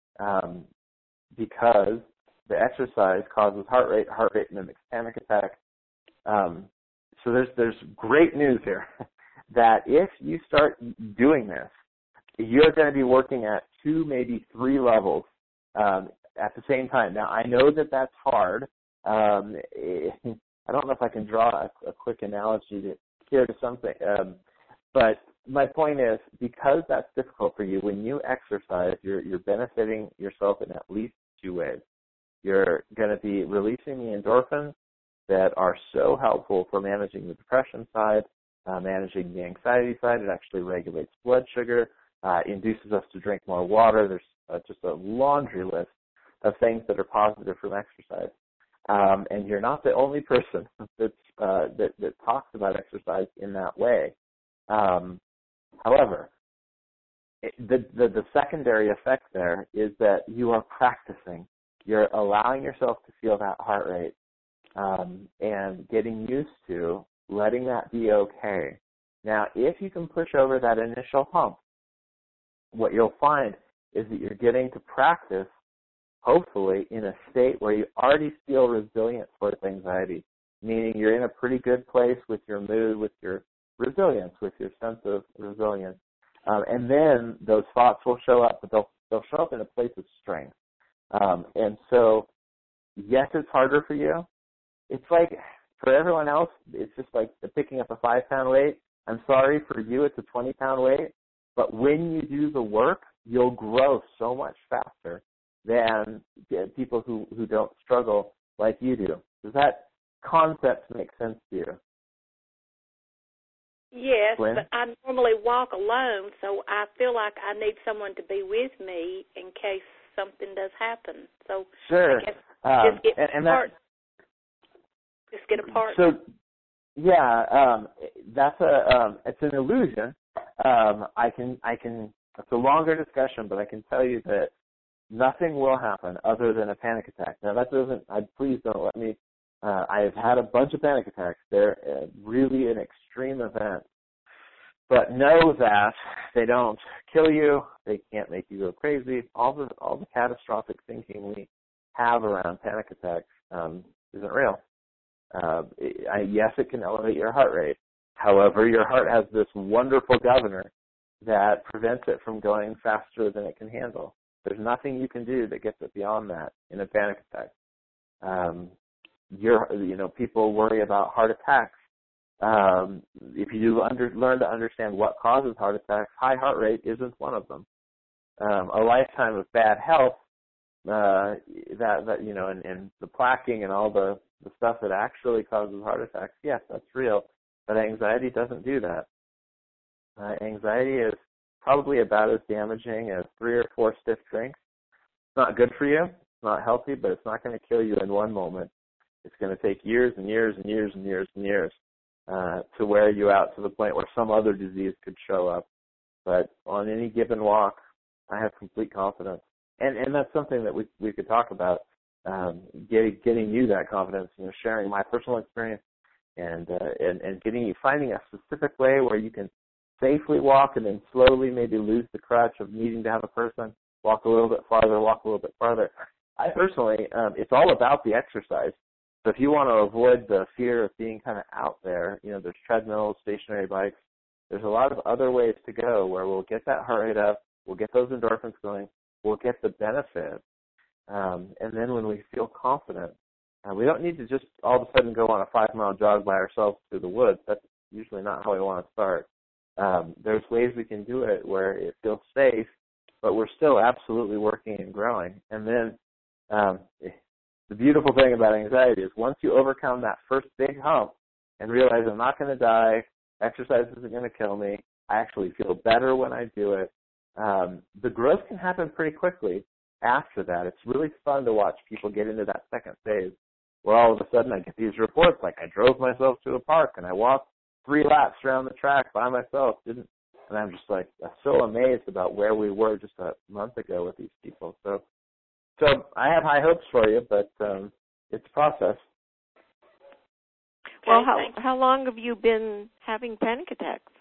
because the exercise causes heart rate mimics panic attack. So there's great news here that if you start doing this, you're going to be working at 2, maybe 3 levels at the same time. Now, I know that that's hard. I don't know if I can draw a quick analogy here to something, but my point is, because that's difficult for you, when you exercise, you're benefiting yourself in at least 2 ways. You're going to be releasing the endorphins that are so helpful for managing the depression side, managing the anxiety side. It actually regulates blood sugar, induces us to drink more water. There's just a laundry list of things that are positive from exercise. And you're not the only person that talks about exercise in that way. However, the secondary effect there is that you are practicing. You're allowing yourself to feel that heart rate and getting used to letting that be okay. Now, if you can push over that initial hump, what you'll find is that you're getting to practice, hopefully, in a state where you already feel resilient towards anxiety, meaning you're in a pretty good place with your mood, with your resilience, with your sense of resilience. And then those thoughts will show up, but they'll show up in a place of strength. And so, yes, it's harder for you. It's like, for everyone else, it's just like picking up a 5-pound weight. I'm sorry, for you, it's a 20-pound weight. But when you do the work, you'll grow so much faster than people who don't struggle like you do. Does that concept make sense to you? Yes, Gwen? but I normally walk alone, so I feel like I need someone to be with me in case something does happen. So sure. I guess just get apart. Just get apart. So, yeah, that's it's an illusion. It's a longer discussion, but I can tell you that nothing will happen other than a panic attack. Now, please don't let me, I have had a bunch of panic attacks. They're really an extreme event. But know that they don't kill you. They can't make you go crazy. All the catastrophic thinking we have around panic attacks isn't real. Yes, it can elevate your heart rate. However, your heart has this wonderful governor that prevents it from going faster than it can handle. There's nothing you can do that gets it beyond that in a panic attack. People worry about heart attacks. If you learn to understand what causes heart attacks, high heart rate isn't one of them. A lifetime of bad health, and the plaquing and all the stuff that actually causes heart attacks, yes, that's real. But anxiety doesn't do that. Anxiety is probably about as damaging as 3 or 4 stiff drinks. It's not good for you. It's not healthy, but it's not going to kill you in one moment. It's going to take years and years and years and years and years to wear you out to the point where some other disease could show up. But on any given walk, I have complete confidence. And that's something that we could talk about, getting you that confidence, sharing my personal experience and finding a specific way where you can safely walk and then slowly maybe lose the crutch of needing to have a person, walk a little bit farther, walk a little bit farther. I personally, it's all about the exercise. So if you want to avoid the fear of being kind of out there, there's treadmills, stationary bikes. There's a lot of other ways to go where we'll get that heart rate up, we'll get those endorphins going, we'll get the benefit. And then when we feel confident, we don't need to just all of a sudden go on a 5-mile jog by ourselves through the woods. That's usually not how we want to start. There's ways we can do it where it feels safe, but we're still absolutely working and growing. And then the beautiful thing about anxiety is once you overcome that first big hump and realize I'm not going to die, exercise isn't going to kill me, I actually feel better when I do it, the growth can happen pretty quickly after that. It's really fun to watch people get into that second phase where all of a sudden I get these reports like I drove myself to a park and I walked 3 laps around the track by myself, and I'm just like, I'm so amazed about where we were just a month ago with these people. So I have high hopes for you, but it's a process. Well, how long have you been having panic attacks?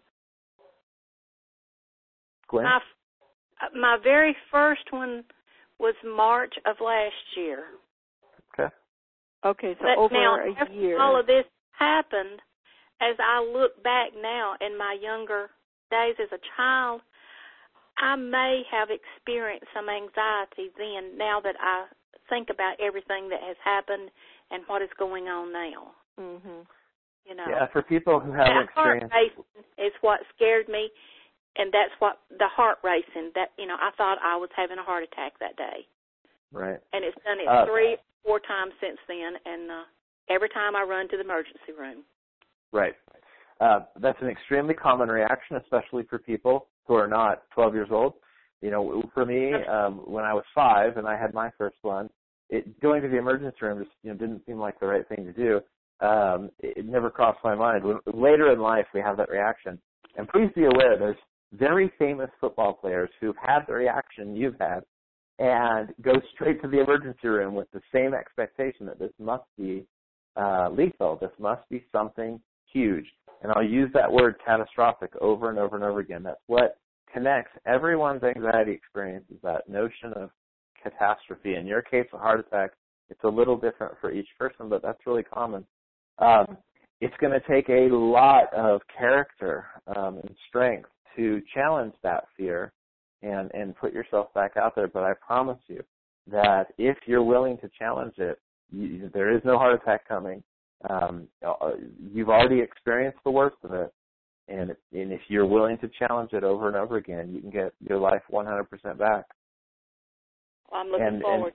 Gwen? My very first one was March of last year. Okay, so but over now, a year. After all of this happened, as I look back now in my younger days as a child, I may have experienced some anxiety then, now that I think about everything that has happened and what is going on now. Mm-hmm. Yeah, for people who haven't experienced... Heart racing is what scared me, and that's what the heart racing, that, I thought I was having a heart attack that day. Right. And it's done it 3 or 4 times since then, and every time I run to the emergency room. Right. That's an extremely common reaction, especially for people who are not 12 years old. For me, when I was 5 and I had my first one, going to the emergency room just didn't seem like the right thing to do. It never crossed my mind. Later in life, we have that reaction. And please be aware, there's very famous football players who've had the reaction you've had and go straight to the emergency room with the same expectation that this must be lethal. This must be something huge. And I'll use that word catastrophic over and over and over again. That's what connects everyone's anxiety experience is that notion of catastrophe. In your case, a heart attack, it's a little different for each person, but that's really common. It's going to take a lot of character and strength to challenge that fear and put yourself back out there. But I promise you that if you're willing to challenge it, there is no heart attack coming. You've already experienced the worst of it. And if you're willing to challenge it over and over again, you can get your life 100% back. Well, I'm looking forward.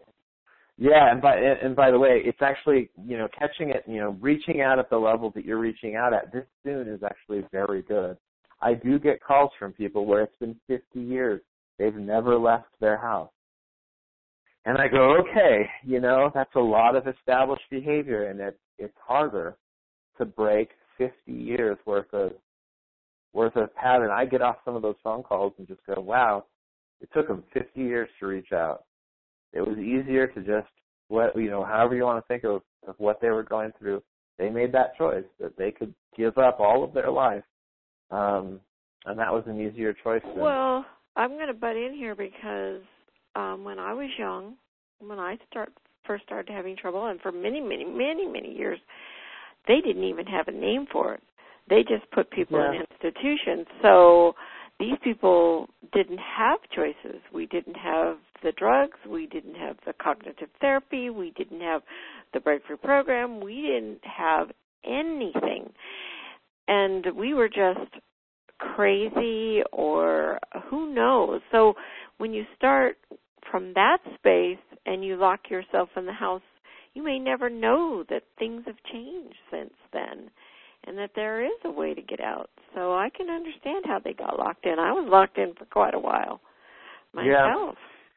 And by the way, it's actually, catching it, reaching out at the level that you're reaching out at this soon is actually very good. I do get calls from people where it's been 50 years. They've never left their house. And I go, okay, that's a lot of established behavior, and it's harder to break 50 years worth of pattern. I get off some of those phone calls and just go, wow, it took them 50 years to reach out. It was easier to just, however you want to think of what they were going through. They made that choice that they could give up all of their life, and that was an easier choice. Well, I'm going to butt in here because when I was young, when I first started having trouble, and for many, many, many, many years, they didn't even have a name for it. They just put people in institutions. So these people didn't have choices. We didn't have the drugs. We didn't have the cognitive therapy. We didn't have the breakthrough program. We didn't have anything. And we were just crazy or who knows. So when you start from that space and you lock yourself in the house, you may never know that things have changed since then, and that there is a way to get out. So I can understand how they got locked in. I was locked in for quite a while myself. Yeah.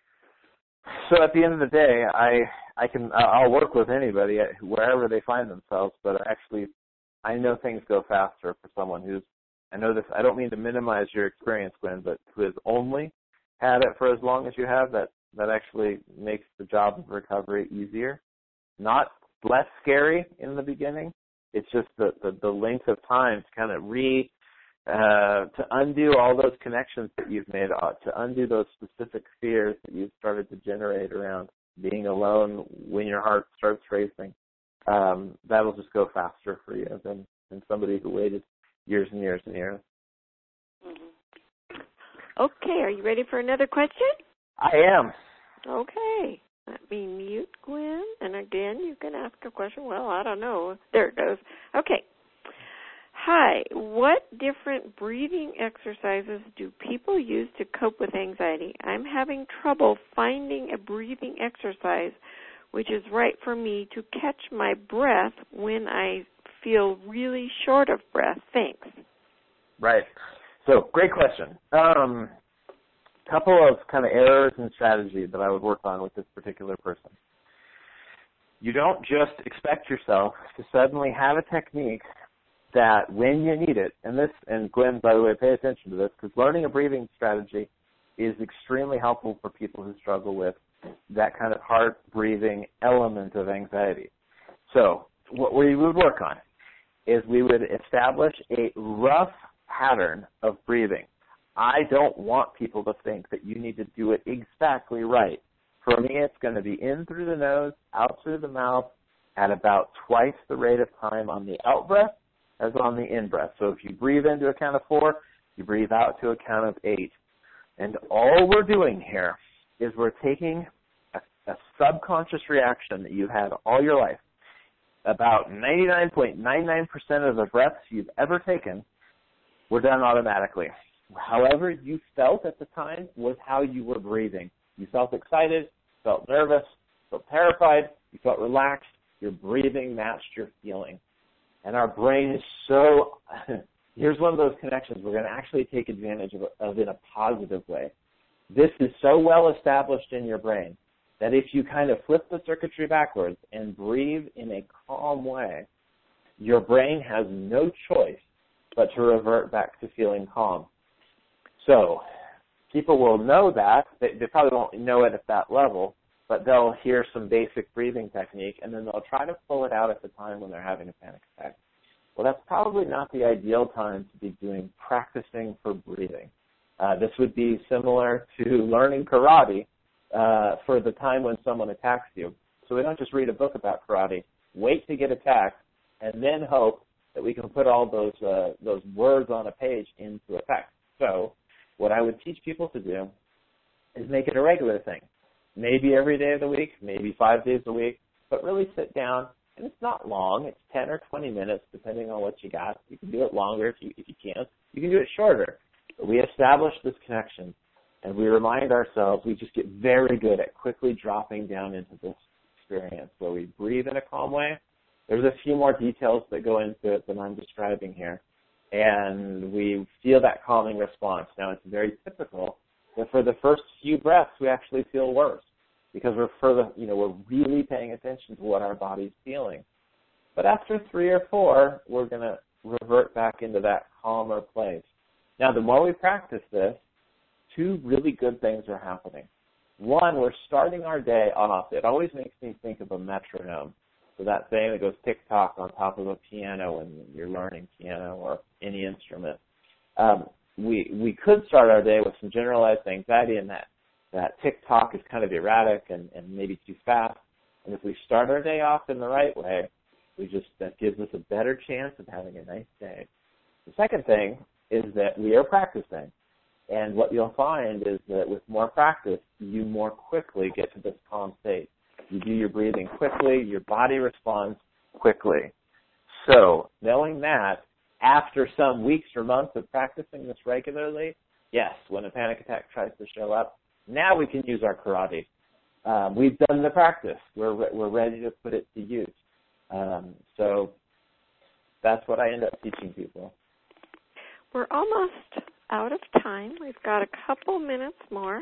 So at the end of the day, I'll work with anybody wherever they find themselves, but actually I know things go faster for someone I don't mean to minimize your experience, Gwen, but who has only had it for as long as you have, that actually makes the job of recovery easier. Not less scary in the beginning. It's just the length of time to kind of to undo all those connections that you've made, to undo those specific fears that you've started to generate around being alone when your heart starts racing. That'll just go faster for you than somebody who waited years and years and years. Mm-hmm. Okay, are you ready for another question? I am. Okay. Let me mute Gwen, and again, you can ask a question. Well, I don't know. There it goes. Okay. Hi. What different breathing exercises do people use to cope with anxiety? I'm having trouble finding a breathing exercise which is right for me to catch my breath when I feel really short of breath. Thanks. Right. So, great question. Couple of kind of errors in strategy that I would work on with this particular person. You don't just expect yourself to suddenly have a technique that when you need it, and Gwen, by the way, pay attention to this, because learning a breathing strategy is extremely helpful for people who struggle with that kind of heart breathing element of anxiety. So what we would work on is we would establish a rough pattern of breathing. I don't want people to think that you need to do it exactly right. For me, it's going to be in through the nose, out through the mouth, at about twice the rate of time on the out breath as on the in breath. So if you breathe in to a count of 4, you breathe out to a count of 8. And all we're doing here is we're taking a subconscious reaction that you've had all your life. About 99.99% of the breaths you've ever taken were done automatically. However you felt at the time was how you were breathing. You felt excited, felt nervous, felt terrified, you felt relaxed. Your breathing matched your feeling. And our brain is so, here's one of those connections we're going to actually take advantage of in a positive way. This is so well established in your brain that if you kind of flip the circuitry backwards and breathe in a calm way, your brain has no choice but to revert back to feeling calm. So people will know that. They probably won't know it at that level, but they'll hear some basic breathing technique, and then they'll try to pull it out at the time when they're having a panic attack. Well, that's probably not the ideal time to be practicing for breathing. This would be similar to learning karate for the time when someone attacks you. So we don't just read a book about karate, wait to get attacked, and then hope that we can put all those words on a page into effect. So what I would teach people to do is make it a regular thing. Maybe every day of the week, maybe 5 days a week, but really sit down. And it's not long. It's 10 or 20 minutes, depending on what you got. You can do it longer if you can't. You can do it shorter. But we establish this connection, and we remind ourselves, we just get very good at quickly dropping down into this experience where we breathe in a calm way. There's a few more details that go into it than I'm describing here. And we feel that calming response. Now, it's very typical that for the first few breaths, we actually feel worse because we're really paying attention to what our body's feeling. But after 3 or 4, we're going to revert back into that calmer place. Now, the more we practice this, 2 really good things are happening. One, we're starting our day off. It always makes me think of a metronome. So that thing that goes tick-tock on top of a piano when you're learning piano or any instrument. We could start our day with some generalized anxiety, and that tick-tock is kind of erratic and maybe too fast. And if we start our day off in the right way, that gives us a better chance of having a nice day. The second thing is that we are practicing. And what you'll find is that with more practice, you more quickly get to this calm state. You do your breathing quickly, your body responds quickly. So knowing that, after some weeks or months of practicing this regularly, yes, when a panic attack tries to show up, now we can use our karate. We've done the practice. We're ready to put it to use. So that's what I end up teaching people. We're almost out of time. We've got a couple minutes more.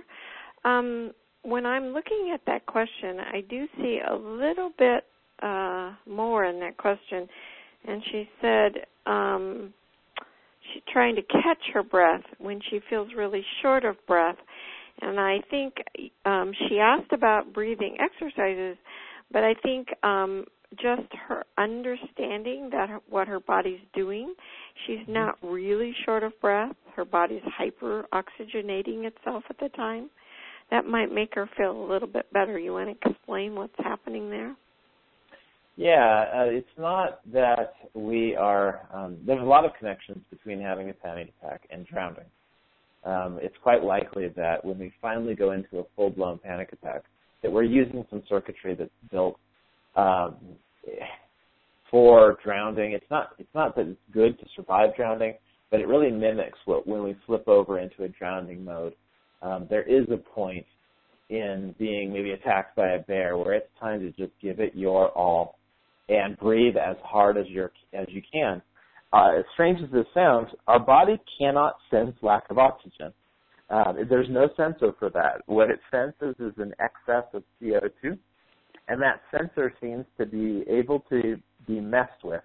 When I'm looking at that question, I do see a little bit more in that question. And she said she's trying to catch her breath when she feels really short of breath. And I think she asked about breathing exercises, but I think just her understanding that what her body's doing, she's not really short of breath. Her body's hyper-oxygenating itself at the time. That might make her feel a little bit better. You want to explain what's happening there? Yeah, it's not that we are, there's a lot of connections between having a panic attack and drowning. It's quite likely that when we finally go into a full-blown panic attack, that we're using some circuitry that's built for drowning. It's not that it's good to survive drowning, but it really mimics when we flip over into a drowning mode. There is a point in being maybe attacked by a bear where it's time to just give it your all and breathe as hard as you can. As strange as this sounds, our body cannot sense lack of oxygen. There's no sensor for that. What it senses is an excess of CO2, and that sensor seems to be able to be messed with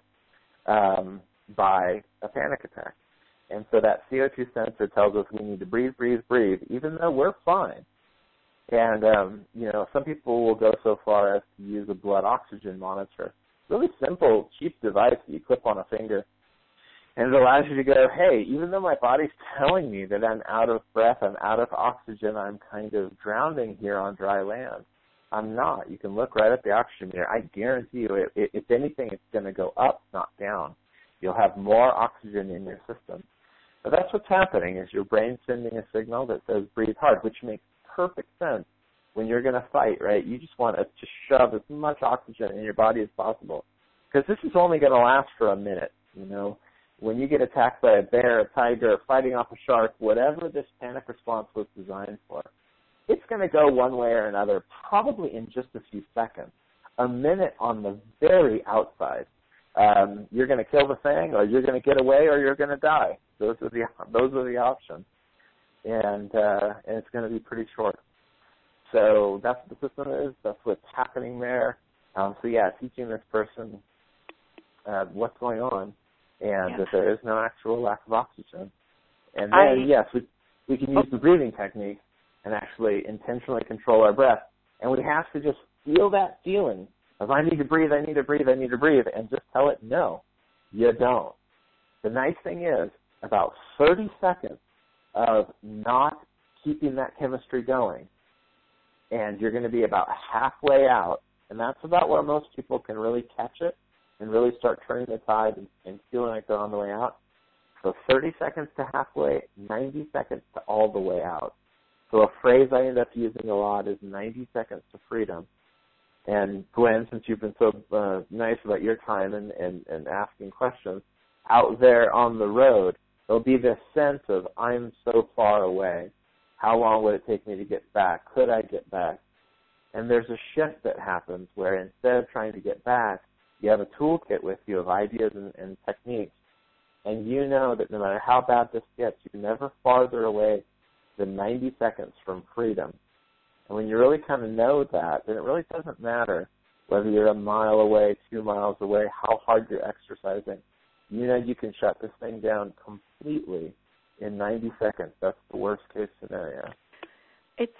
by a panic attack. And so that CO2 sensor tells us we need to breathe, breathe, breathe, even though we're fine. And, some people will go so far as to use a blood oxygen monitor. Really simple, cheap device that you clip on a finger. And it allows you to go, hey, even though my body's telling me that I'm out of breath, I'm out of oxygen, I'm kind of drowning here on dry land, I'm not. You can look right at the oxygen meter. I guarantee you, if anything, it's going to go up, not down. You'll have more oxygen in your system. But that's what's happening is your brain's sending a signal that says breathe hard, which makes perfect sense when you're going to fight, right? You just want to shove as much oxygen in your body as possible because this is only going to last for a minute, When you get attacked by a bear, a tiger, fighting off a shark, whatever this panic response was designed for, it's going to go one way or another probably in just a few seconds, a minute on the very outside. You're going to kill the thing, or you're going to get away, or you're going to die. Those are the options, and it's going to be pretty short. So that's what the system is. That's what's happening there. Teaching this person what's going on, and that there is no actual lack of oxygen. And then, we can use the breathing technique and actually intentionally control our breath. And we have to just feel that feeling of I need to breathe, I need to breathe, I need to breathe, and just tell it no, you don't. The nice thing is, about 30 seconds of not keeping that chemistry going. And you're going to be about halfway out, and that's about where most people can really catch it and really start turning the tide and feeling like they're on the way out. So 30 seconds to halfway, 90 seconds to all the way out. So a phrase I end up using a lot is 90 seconds to freedom. And Gwen, since you've been so nice about your time and asking questions, out there on the road, there'll be this sense of, I'm so far away. How long would it take me to get back? Could I get back? And there's a shift that happens where instead of trying to get back, you have a toolkit with you of ideas and techniques. And you know that no matter how bad this gets, you're never farther away than 90 seconds from freedom. And when you really kind of know that, then it really doesn't matter whether you're a mile away, 2 miles away, how hard you're exercising. You know you can shut this thing down completely in 90 seconds. That's the worst case scenario. It's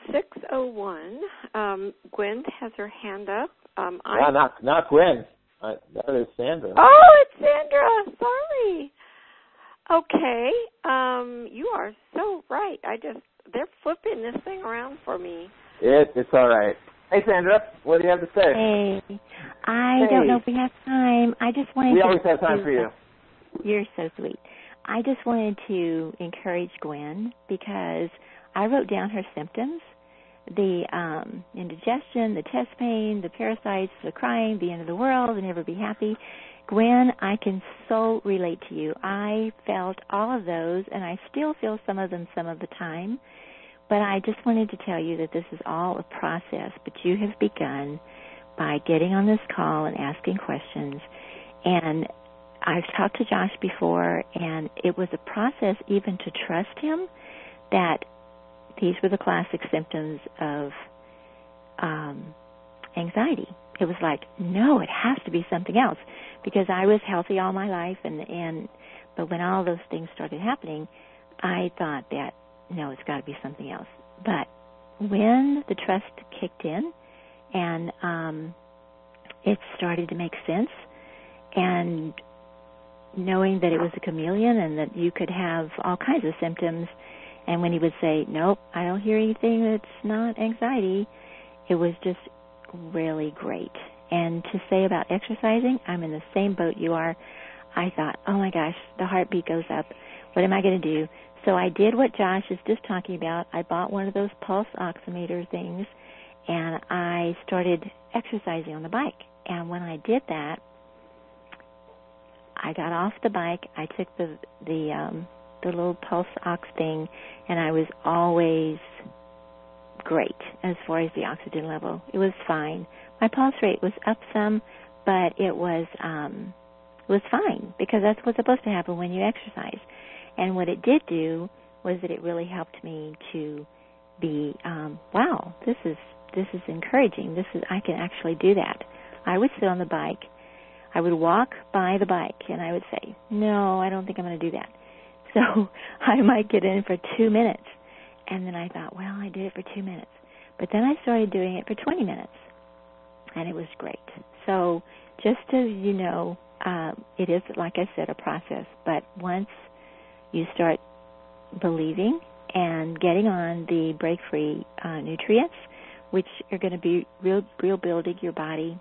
6:01. Gwen has her hand up. Not Gwen. That is Sandra. Oh, it's Sandra. Sorry. Okay. You are so right. They're flipping this thing around for me. It's all right. Hey, Sandra, what do you have to say? Hey. I don't know if we have time. I just wanted We always have time for you. You're so sweet. I just wanted to encourage Gwen because I wrote down her symptoms, the indigestion, the chest pain, the parasites, the crying, the end of the world, the never be happy. Gwen, I can so relate to you. I felt all of those, and I still feel some of them some of the time. But I just wanted to tell you that this is all a process, but you have begun by getting on this call and asking questions. And I've talked to Josh before, and it was a process even to trust him that these were the classic symptoms of anxiety. It was like, no, it has to be something else, because I was healthy all my life, but when all those things started happening, I thought that, no, it's got to be something else. But when the trust kicked in and it started to make sense, and knowing that it was a chameleon and that you could have all kinds of symptoms, and when he would say, nope, I don't hear anything that's not anxiety, it was just really great. And to say about exercising, I'm in the same boat you are. I thought, oh my gosh, the heartbeat goes up. What am I going to do? So I did what Josh is just talking about. I bought one of those pulse oximeter things, and I started exercising on the bike. And when I did that, I got off the bike. I took the little pulse ox thing, and I was always great as far as the oxygen level. It was fine. My pulse rate was up some, but it was fine, because that's what's supposed to happen when you exercise. And what it did do was that it really helped me to be, wow, this is encouraging. I can actually do that. I would sit on the bike. I would walk by the bike, and I would say, no, I don't think I'm going to do that. So I might get in for 2 minutes. And then I thought, well, I did it for 2 minutes. But then I started doing it for 20 minutes, and it was great. So just so you know, it is, like I said, a process. But once you start believing and getting on the break-free nutrients, which are going to be real building your body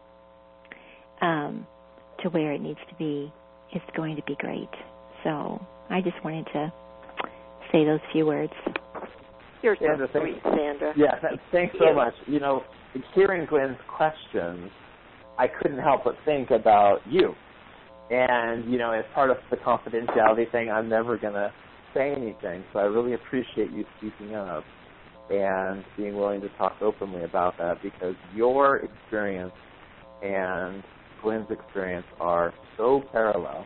to where it needs to be, it's going to be great. So I just wanted to say those few words. You're so sweet, Sandra. Yeah, thanks so much. You know, hearing Gwen's questions, I couldn't help but think about you. And, you know, as part of the confidentiality thing, I'm never going to say anything. So I really appreciate you speaking up and being willing to talk openly about that, because your experience and Gwen's experience are so parallel.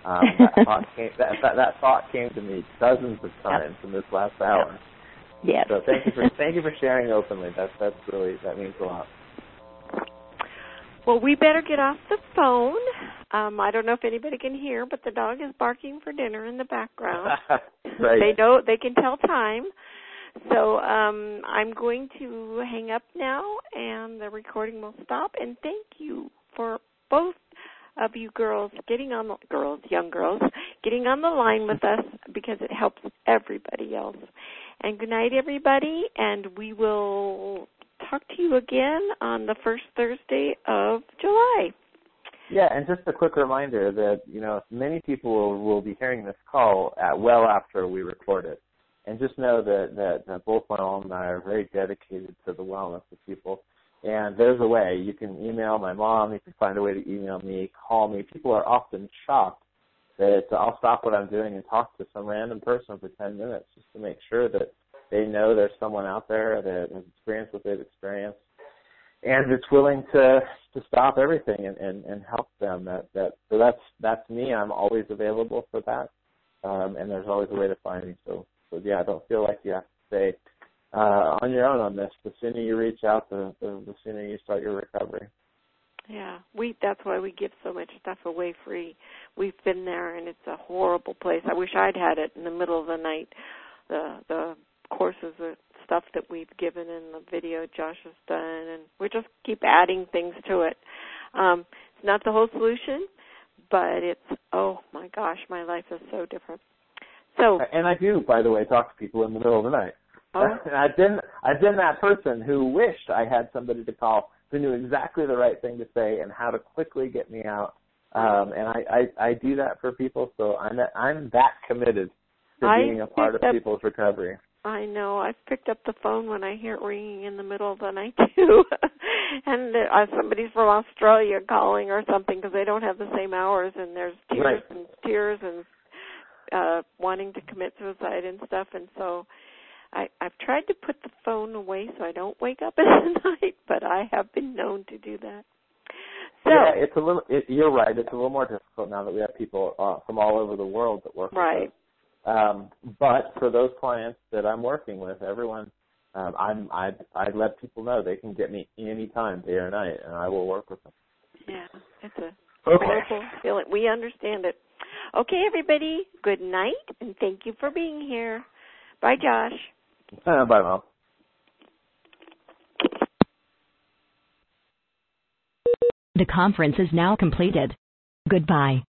That thought came to me dozens of times in this last hour. Yes. So thank you for sharing openly. That means a lot. Well, we better get off the phone. I don't know if anybody can hear, but the dog is barking for dinner in the background. Right. They can tell time. So I'm going to hang up now, and the recording will stop. And thank you for both of you girls young girls, getting on the line with us because it helps everybody else. And good night, everybody, and we will talk to you again on the first Thursday of July. Yeah, and just a quick reminder that, many people will be hearing this call well after we record it. And just know that both my mom and I are very dedicated to the wellness of people. And there's a way. You can email my mom. You can find a way to email me, call me. People are often shocked that I'll stop what I'm doing and talk to some random person for 10 minutes just to make sure that they know there's someone out there that has experienced what they've experienced and it's willing to stop everything and help them. So that's me. I'm always available for that, and there's always a way to find me. So yeah, don't feel like you have to stay on your own on this. The sooner you reach out, the sooner you start your recovery. Yeah, that's why we give so much stuff away free. We've been there, and it's a horrible place. I wish I'd had it in the middle of the night. The courses, the stuff that we've given in the video Josh has done, and we just keep adding things to it. It's not the whole solution, but it's, oh my gosh, my life is so different. So, and I do, by the way, talk to people in the middle of the night. Oh. And I've been that person who wished I had somebody to call who knew exactly the right thing to say and how to quickly get me out. And I do that for people, so I'm that committed to being a part of people's recovery. I know. I've picked up the phone when I hear it ringing in the middle of the night, too. And somebody's from Australia calling or something because they don't have the same hours, and there's tears and wanting to commit suicide and stuff. And so I've tried to put the phone away so I don't wake up in the night, but I have been known to do that. So, yeah, it's a little. You're right. It's a little more difficult now that we have people from all over the world that work with us. But for those clients that I'm working with, everyone, I let people know they can get me anytime, day or night, and I will work with them. Yeah, it's a horrible feeling. We understand it. Okay, everybody, good night, and thank you for being here. Bye, Josh. Bye, Mom. The conference is now completed. Goodbye.